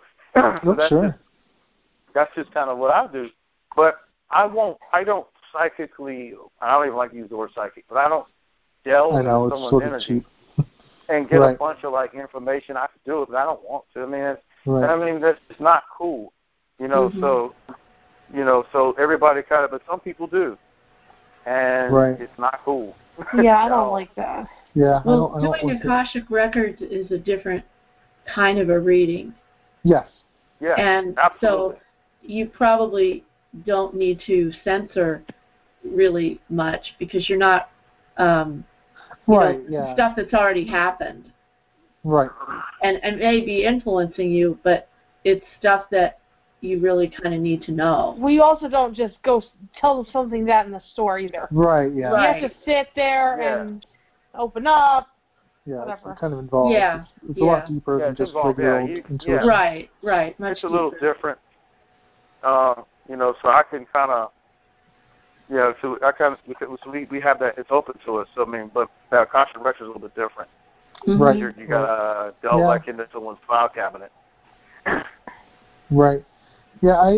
that's just kind of what I do. But I don't psychically, I don't even like to use the word psychic, but I don't delve into someone's energy and get a bunch of information. I could do it, but I don't want to. I mean, that's just not cool, So, so everybody kind of, but some people do, and it's not cool. Yeah, I don't like that. Yeah, well, I don't doing Akashic Records is a different kind of a reading. Yes. Yeah. And absolutely. So you probably don't need to censor really much because you're not stuff that's already happened. Right. And may be influencing you, but it's stuff that you really kind of need to know. Well, you also don't just go tell them something that in the store either. Right, yeah. You have to sit there and open up. Yeah, whatever. It's kind of involved. Yeah. It's a lot deeper than just regular intuition. Right. Much it's a little different. So I can kind of, so I kind of, so we have that, it's open to us. So, but the Akashic Records is a little bit different. Mm-hmm. Right. You got to delve into someone's file cabinet. Right. Yeah,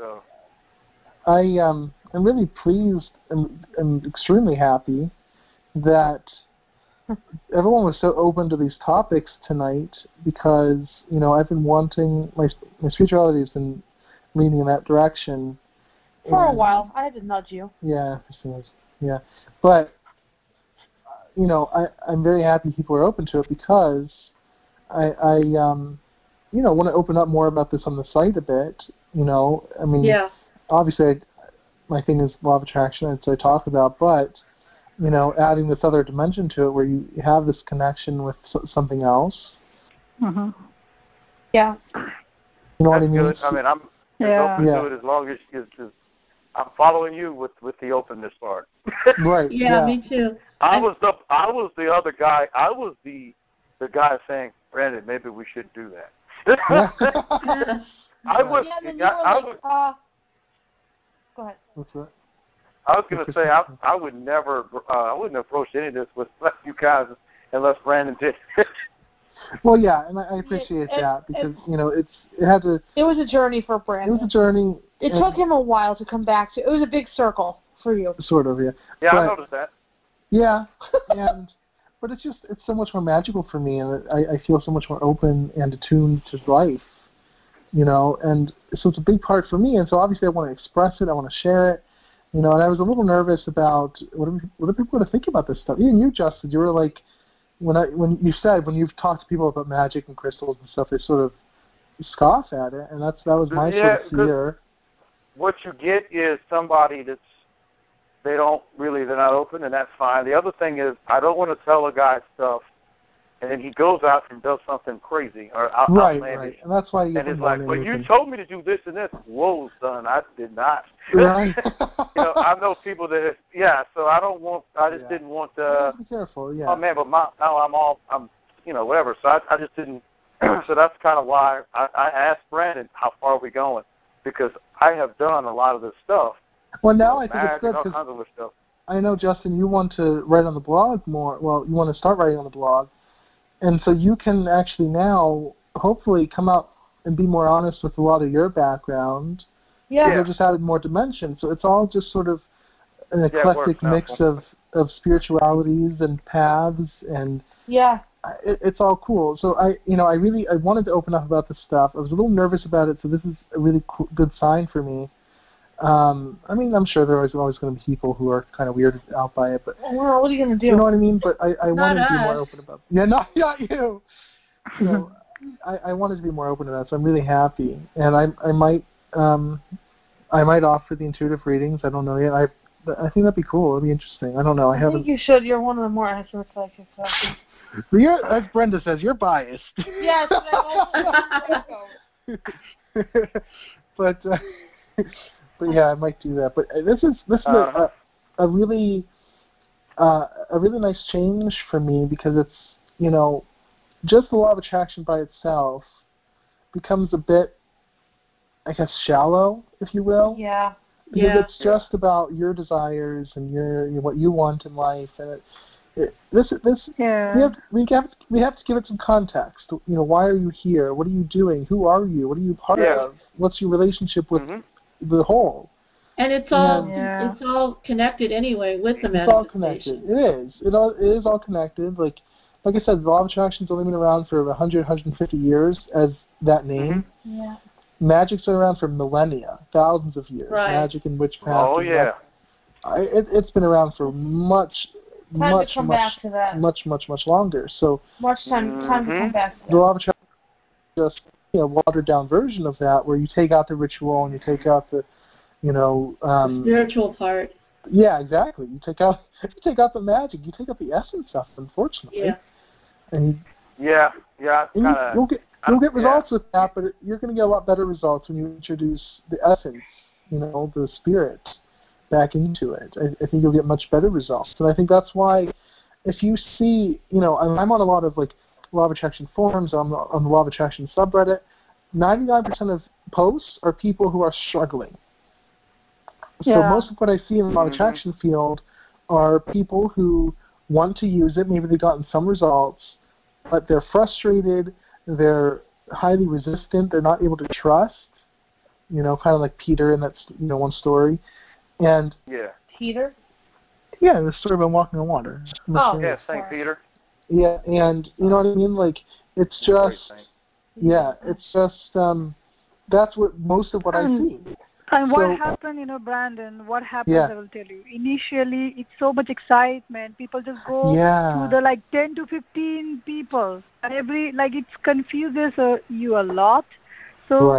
I'm really pleased and extremely happy that everyone was so open to these topics tonight because, I've been wanting, my spirituality has been leaning in that direction. For a while. I had to nudge you. Yeah, yeah. But, I'm very happy people are open to it because I want to open up more about this on the site a bit. Obviously my thing is law of attraction, as I talk about, but, adding this other dimension to it where you have this connection with something else. Mm-hmm. Yeah. You know what I mean? Good. I'm open to it as long as I'm following you with the openness part. Right. Yeah, me too. I was the other guy. I was the guy saying, Brandon, maybe we should do that. I was. Go ahead. What's that? I was going to say I would never. I wouldn't approach any of this with you guys unless Brandon did. Well, yeah, and I appreciate that because it was a journey for Brandon. It was a journey. It took him a while to come back to. It was a big circle for you. Sort of, yeah. Yeah, I noticed that. Yeah, but it's so much more magical for me, and I feel so much more open and attuned to life, and so it's a big part for me, and so obviously I want to express it, I want to share it, and I was a little nervous about what are people going to think about this stuff. Even you, Justin, you were like, when you've talked to people about magic and crystals and stuff, they sort of scoff at it, and that was my sort of fear. what you get is somebody they're not open, and that's fine. The other thing is, I don't want to tell a guy stuff, and then he goes out and does something crazy or outlandish. Right. And that's why you and it's like, well, you told me to do this and this. Whoa, son, I did not. Right. I know people that, so I don't want, I just didn't want to. Be careful, yeah. Oh, man, but I'm whatever. So I just didn't. So that's kind of why I asked Brandon, how far are we going? Because I have done a lot of this stuff. Well, now I think it's good because I know, Justin, you want to write on the blog more. Well, you want to start writing on the blog. And so you can actually now hopefully come out and be more honest with a lot of your background. Yeah. You'll just added more dimension. So it's all just sort of an eclectic mix of spiritualities and paths, and it's all cool. So I wanted to open up about this stuff. I was a little nervous about it, so this is a really good sign for me. I mean, I'm sure there are always going to be people who are kind of weirded out by it, but well, what are you going to do? You know what I mean? But I wanted to be more open about it. Yeah, not you. So I wanted to be more open to that, so I'm really happy. And I might offer the intuitive readings. I don't know yet. I think that'd be cool. It'd be interesting. I don't know. I think you should. You're one of the more accurate psychics. As Brenda says, you're biased. Yes, but yeah, I might do that. But this is a really nice change for me, because it's just the law of attraction by itself becomes a bit, I guess, shallow, if you will. Yeah. Because it's just about your desires and your what you want in life, and we have to give it some context. Why are you here? What are you doing? Who are you? What are you part of? What's your relationship with the whole? And it's all connected anyway with the manifestation. It's all connected. It is. It is all connected. Like I said, the law of attraction's only been around for 100, 150 years as that name. Mm-hmm. Yeah. Magic's been around for millennia, thousands of years. Right. Magic and witchcraft. Oh, yeah. It's been around for much longer. So time to come back to that. The law of attraction is just a watered down version of that, where you take out the ritual and you take out the the spiritual part. Yeah, exactly. You take out the magic. You take out the essence of it, unfortunately. Yeah. And you'll get results with that, but you're going to get a lot better results when you introduce the essence, the spirit, back into it. I think you'll get much better results. And I think that's why, if you see, I'm on a lot of law of attraction forums, on the law of attraction subreddit. 99% of posts are people who are struggling. So most of what I see in the law of attraction field are people who want to use it. Maybe they've gotten some results, but they're frustrated. They're highly resistant. They're not able to trust. Kind of like Peter in that one story. And Peter. Yeah, the story about walking on water. St. Peter. Yeah, and you know what I mean. It's just that's what most of what I see. And what happened, Brandon, what happens, I will tell you. Initially, it's so much excitement. People just go to the 10 to 15 people. And it confuses you a lot. So,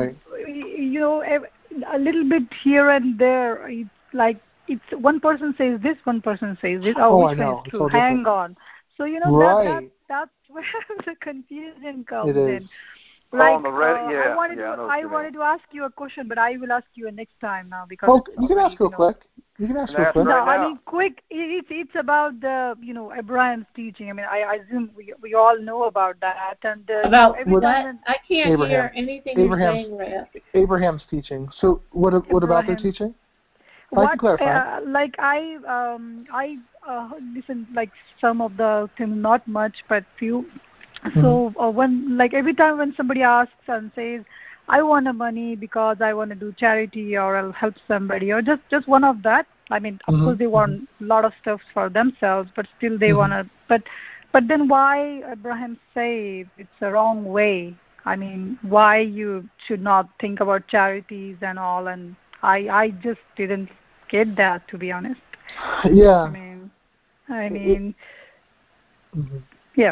a little bit here and there, it's one person says this, one person says this. Which one is true? Hang on. So, that's where the confusion comes in. On the Reddit, I wanted to ask you a question, but I will ask you next time now, because you can ask real quick. You can ask real quick. No, I mean quick. It's about the Abraham's teaching. I mean, I assume we all know about that. And about what? I can't hear anything you're saying, Rhea. Abraham's teaching. So what about their teaching? I can clarify. I listen some of the things, not much, but few. So when every time when somebody asks and says, I want the money because I want to do charity or I'll help somebody, or just one of that. I mean, of course they want a lot of stuff for themselves, but still they want to. But then why Abraham say it's the wrong way? I mean, why you should not think about charities and all? And I just didn't get that, to be honest. Yeah. I mean, yeah.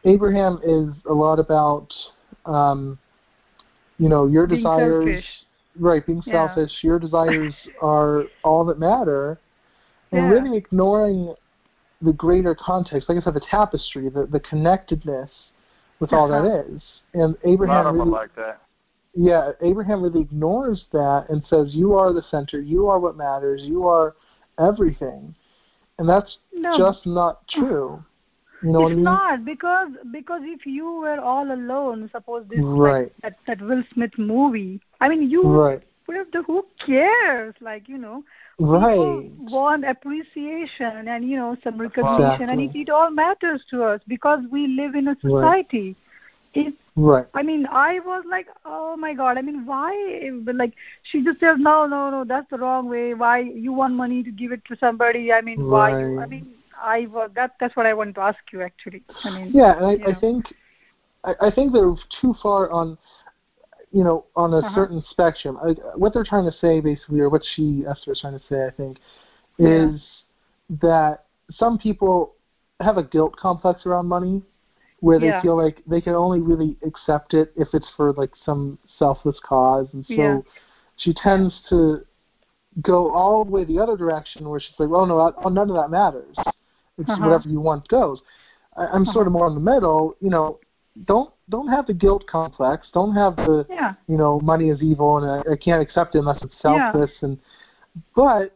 Abraham is a lot about, your being desires. selfish. right, being selfish, your desires are all that matter, and really ignoring the greater context, like I said, the tapestry, the connectedness with all that is. And Abraham really, like that. Yeah, Abraham really ignores that and says, you are the center, you are what matters, you are everything. And that's just not true. You know what I mean? Not because if you were all alone, suppose this like that Will Smith movie. I mean, who cares? Like, you know, people want appreciation and some recognition, and it all matters to us because we live in a society. I mean, I was like, oh my God. I mean, why? Like, she just says, no, that's the wrong way. Why you want money to give it to somebody? I mean, why? I mean. That's what I wanted to ask you, actually. I mean, and I think they're too far on, on a certain spectrum. What they're trying to say, basically, or what Esther is trying to say, I think, is that some people have a guilt complex around money, where they feel like they can only really accept it if it's for like some selfless cause, and so she tends to go all the way the other direction, where she's like, well, no, none of that matters. It's whatever you want goes. I'm sort of more in the middle. Don't have the guilt complex. Don't have the money is evil and I can't accept it unless it's selfless. But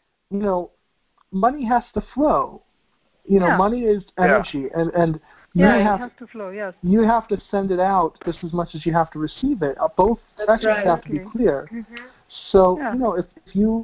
money has to flow. Money is energy, and you have to flow. Yes. You have to send it out just as much as you have to receive it. Both sections have to be clear. So if you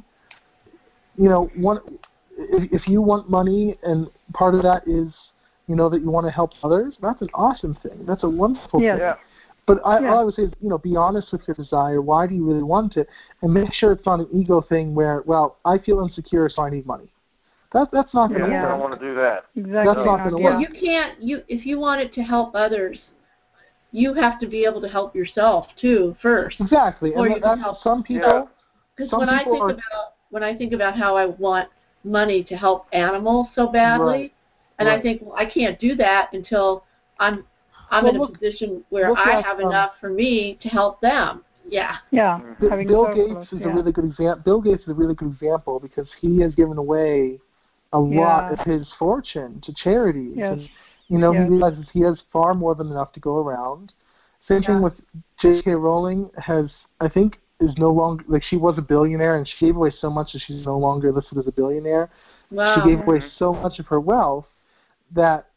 want. If you want money and part of that is, that you want to help others, that's an awesome thing. That's a wonderful thing. But all I would say is, be honest with your desire. Why do you really want it? And make sure it's not an ego thing where, well, I feel insecure, so I need money. That's not going to work. I don't want to do that. Exactly. That's not going to work. You can't. If you want it to help others, you have to be able to help yourself too first. Exactly. Or and that's some people. Because when I think about how I want money to help animals so badly, and I think, well, I can't do that until I'm in a position where I have enough for me to help them. Bill Gates is a really good example. Bill Gates is a really good example because he has given away a lot of his fortune to charities. And, he realizes he has far more than enough to go around. Same thing with J.K. Rowling is no longer, like, she was a billionaire and she gave away so much that she's no longer listed as a billionaire. Wow. She gave away so much of her wealth that,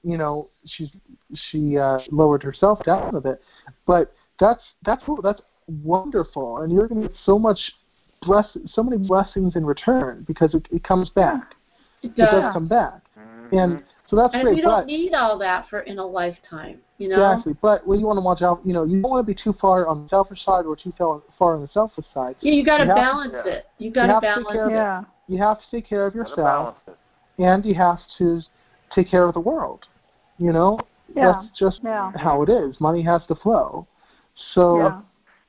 she lowered herself down a bit. But that's wonderful, and you're going to get so many blessings in return because it comes back. It does come back. And so that's great. And we don't need all that in a lifetime, Exactly. But you want to watch out, you don't want to be too far on the selfish side or too far on the selfish side. Yeah, you got to balance it. You got to balance it. You have to take care of yourself, and you have to take care of the world. That's just how it is. Money has to flow. So,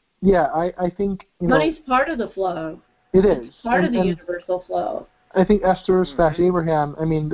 I think money's part of the flow. It is part of the universal flow. I think Esther / Abraham. I mean,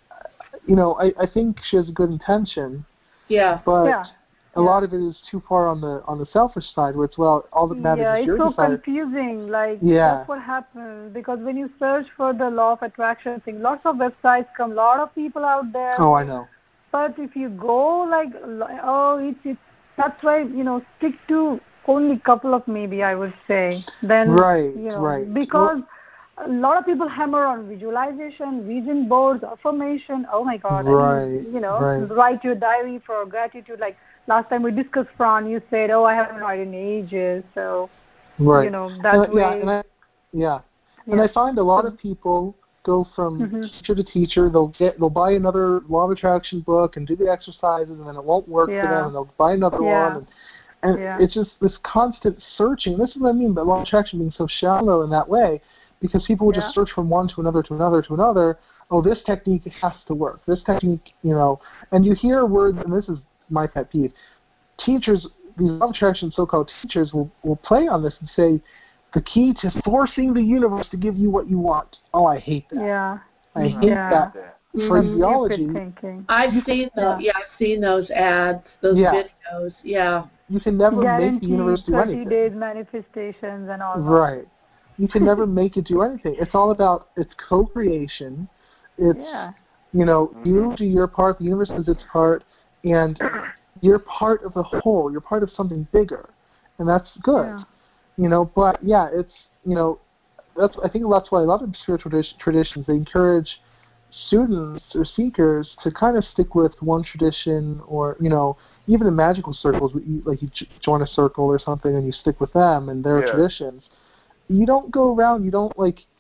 I think she has a good intention. Yeah. But a lot of it is too far on the selfish side, where it's all that matters is your desire. Yeah, it's so confusing. Like that's what happens because when you search for the law of attraction thing, lots of websites come, a lot of people out there. Oh, I know. But if you go it's that's why stick to only couple of maybe I would say. Then because a lot of people hammer on visualization, vision boards, affirmation. Oh my God! Write your diary for gratitude. Like last time we discussed, Fran, you said, "Oh, I haven't written in ages." So that way. And I find a lot of people go from teacher to teacher. They'll buy another law of attraction book and do the exercises, and then it won't work for them, and they'll buy another one. And it's just this constant searching. This is what I mean by law of attraction being so shallow in that way. Because people would just search from one to another to another to another. Oh, this technique has to work. This technique, and you hear words, and this is my pet peeve. Teachers, these law of attraction so-called teachers will play on this and say, the key to forcing the universe to give you what you want. Oh, I hate that. Yeah. I hate that phraseology. I've seen those ads, those videos. Yeah. you can never make the universe do 30 anything. days manifestations and all that. Right. You can never make it do anything. It's all about its co-creation. It's you know, you do your part, the universe does its part, and you're part of the whole. You're part of something bigger, and that's good. Yeah. You know, but yeah, it's you know, I think that's why I love in spiritual traditions. They encourage students or seekers to kind of stick with one tradition, or you know, even in magical circles, you join a circle or something, and you stick with them and their traditions. You don't go around. You don't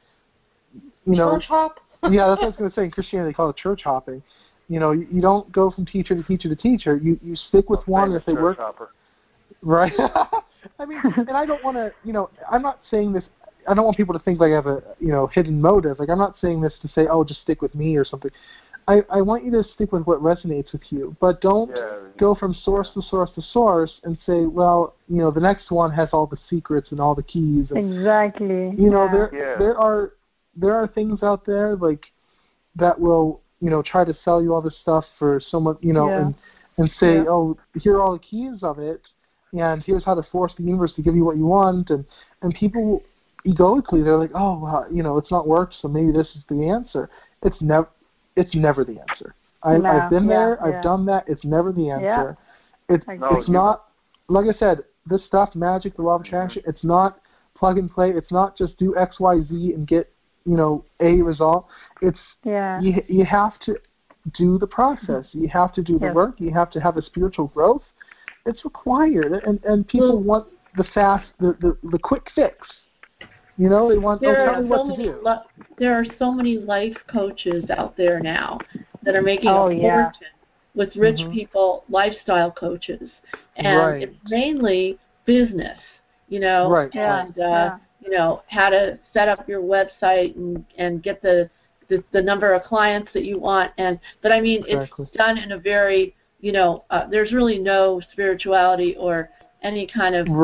church hop. Yeah, that's what I was going to say. In Christianity, they call it church hopping. You know, you don't go from teacher to teacher to teacher. You stick with one if they work. Hopper. Right. I mean, and I don't want to, you know, I'm not saying this. I don't want people to think like I have a, you know, hidden motive. Like I'm not saying this to say, oh, just stick with me or something. I want you to stick with what resonates with you, but don't go from source to source to source and say, well, you know, the next one has all the secrets and all the keys. And, exactly. You know, there are things out there like that will, you know, try to sell you all this stuff for someone, you know, and say, oh, here are all the keys of it, and here's how to force the universe to give you what you want, and people egoically they're like, oh, well, you know, it's not worked, so maybe this is the answer. It's never the answer. I've been there. I've done that. It's never the answer. It's not, like I said, this stuff, magic, the law of attraction, it's not plug and play. It's not just do X, Y, Z and get, you know, a result. It's you have to do the process. You have to do the work. You have to have a spiritual growth. It's required. And people want the fast, the quick fix. You know, they want tell me what to do. There are so many life coaches out there now that are making a fortune with rich people, lifestyle coaches, and it's mainly business. You know, and you know how to set up your website and get the number of clients that you want. But I mean, it's done in a very, you know, there's really no spirituality or any kind of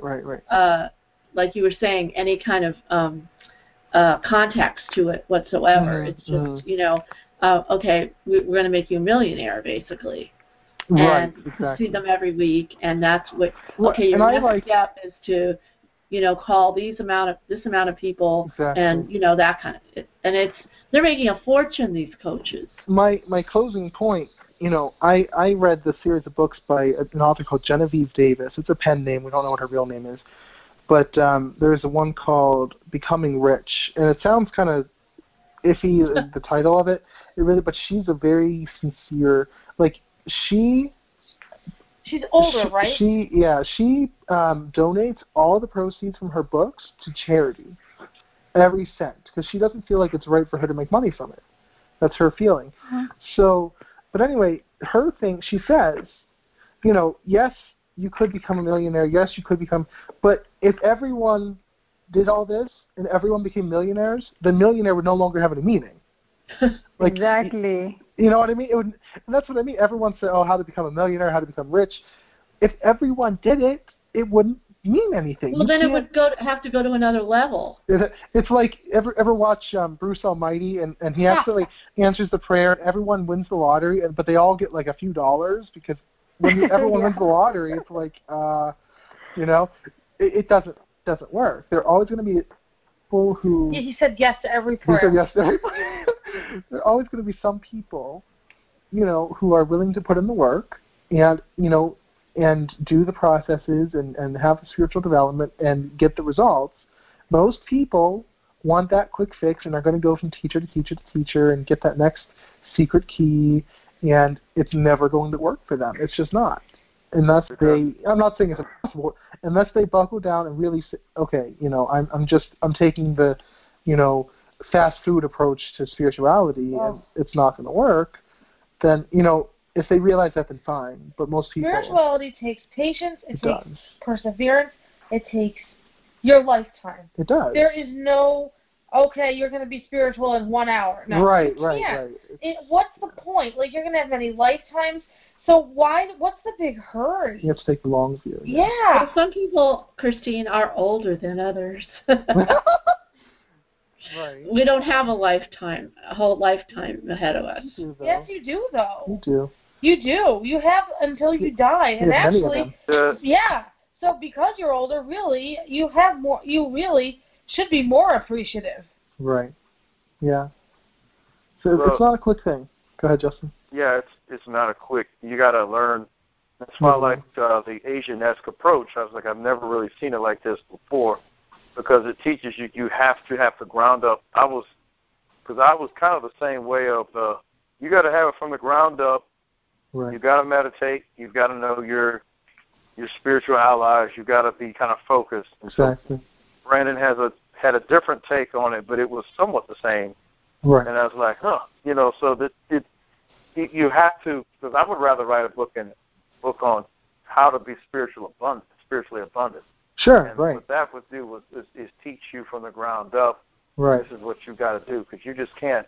like you were saying, any kind of context to it whatsoever. It's just, you know, okay, we're going to make you a millionaire, basically. And see them every week, and that's what. Okay, your next step is to, you know, call this amount of people, and you know that kind of. And they're making a fortune. These coaches. My closing point. You know, I read the series of books by an author called Genevieve Davis. It's a pen name. We don't know what her real name is. But there's one called Becoming Rich, and it sounds kind of iffy, the title of it. But she's a very sincere, like she's older, right? She donates all the proceeds from her books to charity, every cent, because she doesn't feel like it's right for her to make money from it. That's her feeling. So, but anyway, her thing, she says, you know, yes, you could become a millionaire. Yes, you could become. But if everyone did all this and everyone became millionaires, then millionaire would no longer have any meaning. Like, exactly. You know what I mean? It would, and that's what I mean. Everyone said, oh, how to become a millionaire, how to become rich. If everyone did it, it wouldn't mean anything. Well, then it would have to go to another level. It's like, ever watch Bruce Almighty, and he actually answers the prayer, and everyone wins the lottery, but they all get like a few dollars, because when everyone wins the lottery, it's like, you know, it doesn't work. There are always going to be people who... Yeah, he said yes to every prayer. He said yes to every prayer. There are always going to be some people, you know, who are willing to put in the work and, you know, and do the processes and have the spiritual development and get the results. Most people want that quick fix and are going to go from teacher to teacher to teacher and get that next secret key, and it's never going to work for them. It's just not. Unless I'm not saying it's impossible, unless they buckle down and really say, okay, you know, I'm taking the, you know, fast food approach to spirituality, and it's not going to work, then, you know, if they realize that, then fine. But most people... Spirituality takes patience, it takes perseverance, it takes your lifetime. It does. There is no, okay, you're going to be spiritual in 1 hour. No, right. What's the point? Like, you're going to have many lifetimes, so what's the big hurry? You have to take the long view. Yeah. Well, some people, Christine, are older than others. Right. We don't have a whole lifetime ahead of us. Yes, you do, though. You do. You do. You have until you die, and Yeah, many of actually, them. yeah. So because you're older, really, you have more. You really should be more appreciative. Right. Yeah. So it's not a quick thing. Go ahead, Justin. Yeah, it's not a quick. You got to learn. That's why I like the Asian-esque approach. I was like, I've never really seen it like this before, because it teaches you have to ground up. I was kind of the same way of you got to have it from the ground up. Right. You got to meditate. You've got to know your spiritual allies. You've got to be kind of focused. Exactly. So Brandon had a different take on it, but it was somewhat the same. Right. And I was like, so that you have to, because I would rather write a book on how to be spiritually abundant. Sure. And right. what that would do is teach you from the ground up. Right. This is what you got to do, because you just can't.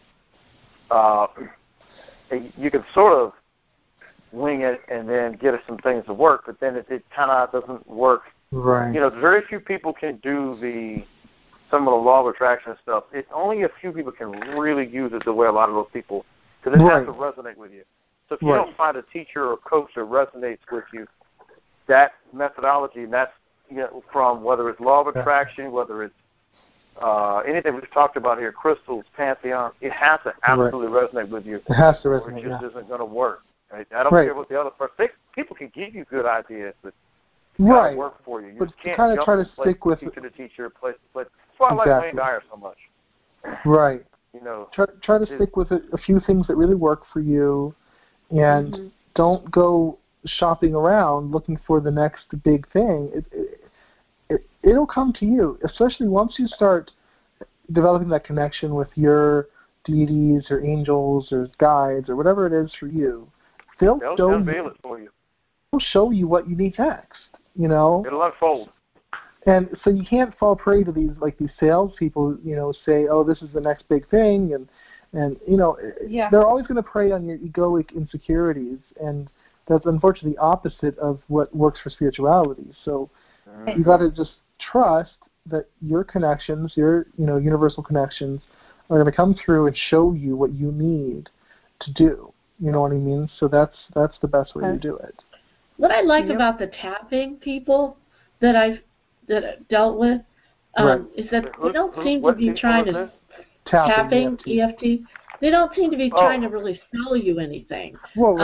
You can sort of wing it and then get some things to work, but then it kind of doesn't work. Right. Very few people can do some of the law of attraction stuff. Only a few people can really use it the way a lot of those people, because it has to resonate with you. So if you don't find a teacher or coach that resonates with you, that methodology, and that's from whether it's law of attraction, whether it's anything we've talked about here, crystals, pantheon, it has to absolutely resonate with you. It has to resonate. Or it just isn't going to work. Right? I don't care what the other person. People can give you good ideas, but it's got to work for you. You but just can't kind of try to stick with teacher to teacher, place to place. That's why I like Wayne Dyer so much. Right. Try to stick with a few things that really work for you, and don't go shopping around looking for the next big thing. It'll come to you, especially once you start developing that connection with your deities or angels or guides or whatever it is for you. They'll unveil it for you. They'll show you what you need next. It'll unfold. And so you can't fall prey to these salespeople, say, oh, this is the next big thing, and they're always going to prey on your egoic insecurities, and that's unfortunately the opposite of what works for spirituality. So you got to just trust that your connections, your universal connections, are going to come through and show you what you need to do. You know what I mean? So that's the best way to do it. What I like about the tapping people that I've dealt with is that they don't seem to be trying to tapping EFT. They don't seem to be trying to really sell you anything.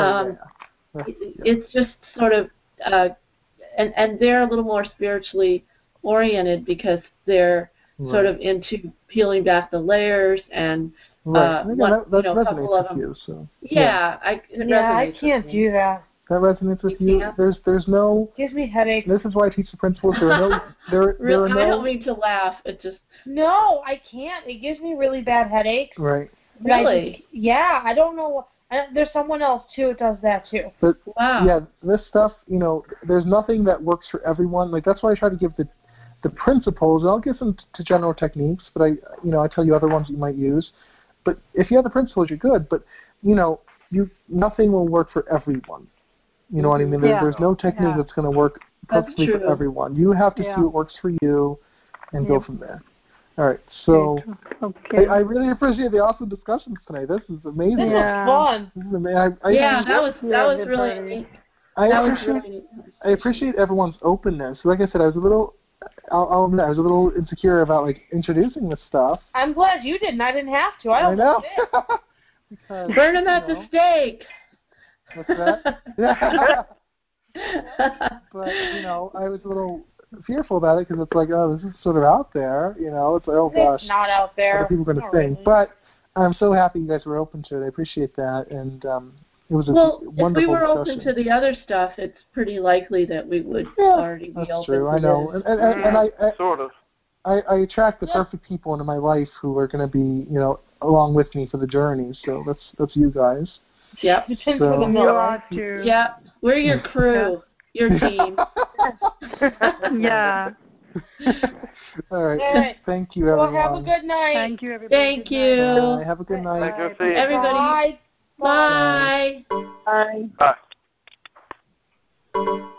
It's just sort of and they're a little more spiritually oriented because they're sort of into peeling back the layers and that a couple of them. You, so. I can't do that. That resonates with you. There's no. It gives me headaches. This is why I teach the principles. There are no. There are no. I don't mean to laugh. It just. No, I can't. It gives me really bad headaches. Right. Really? I don't know. There's someone else too who does that too. But wow. Yeah, this stuff. There's nothing that works for everyone. That's why I try to give the principles. And I'll give them to general techniques, but I tell you other ones you might use. But if you have the principles, you're good. But nothing will work for everyone. You know what I mean? There's no technique that's going to work perfectly for everyone. You have to see what works for you and go from there. All right. So I really appreciate the awesome discussions tonight. This is amazing. This was fun. This is amazing. That was really neat. I appreciate everyone's openness. Like I said, I was a little. I'll admit, I was a little insecure about introducing this stuff. I'm glad you didn't. I didn't have to. I know. Burn them at the stake. What's that? But I was a little fearful about it because it's like, oh, this is sort of out there. It's like, oh gosh, it's not out there. What are people going to think? Really. But I'm so happy you guys were open to it. I appreciate that, and it was a wonderful if we were discussion. open to the other stuff, it's pretty likely that we would already be open true. to I know. this. And I sort of. I attract the perfect people into my life who are going to be, along with me for the journey. So that's you guys. Yep. So, Yep. We're your crew, your team. Yeah. All right. Thank you, everyone. Well, have a good night. Thank you, everybody. Thank you. Bye. Have a good night. Everybody. Bye. Bye. Bye. Bye.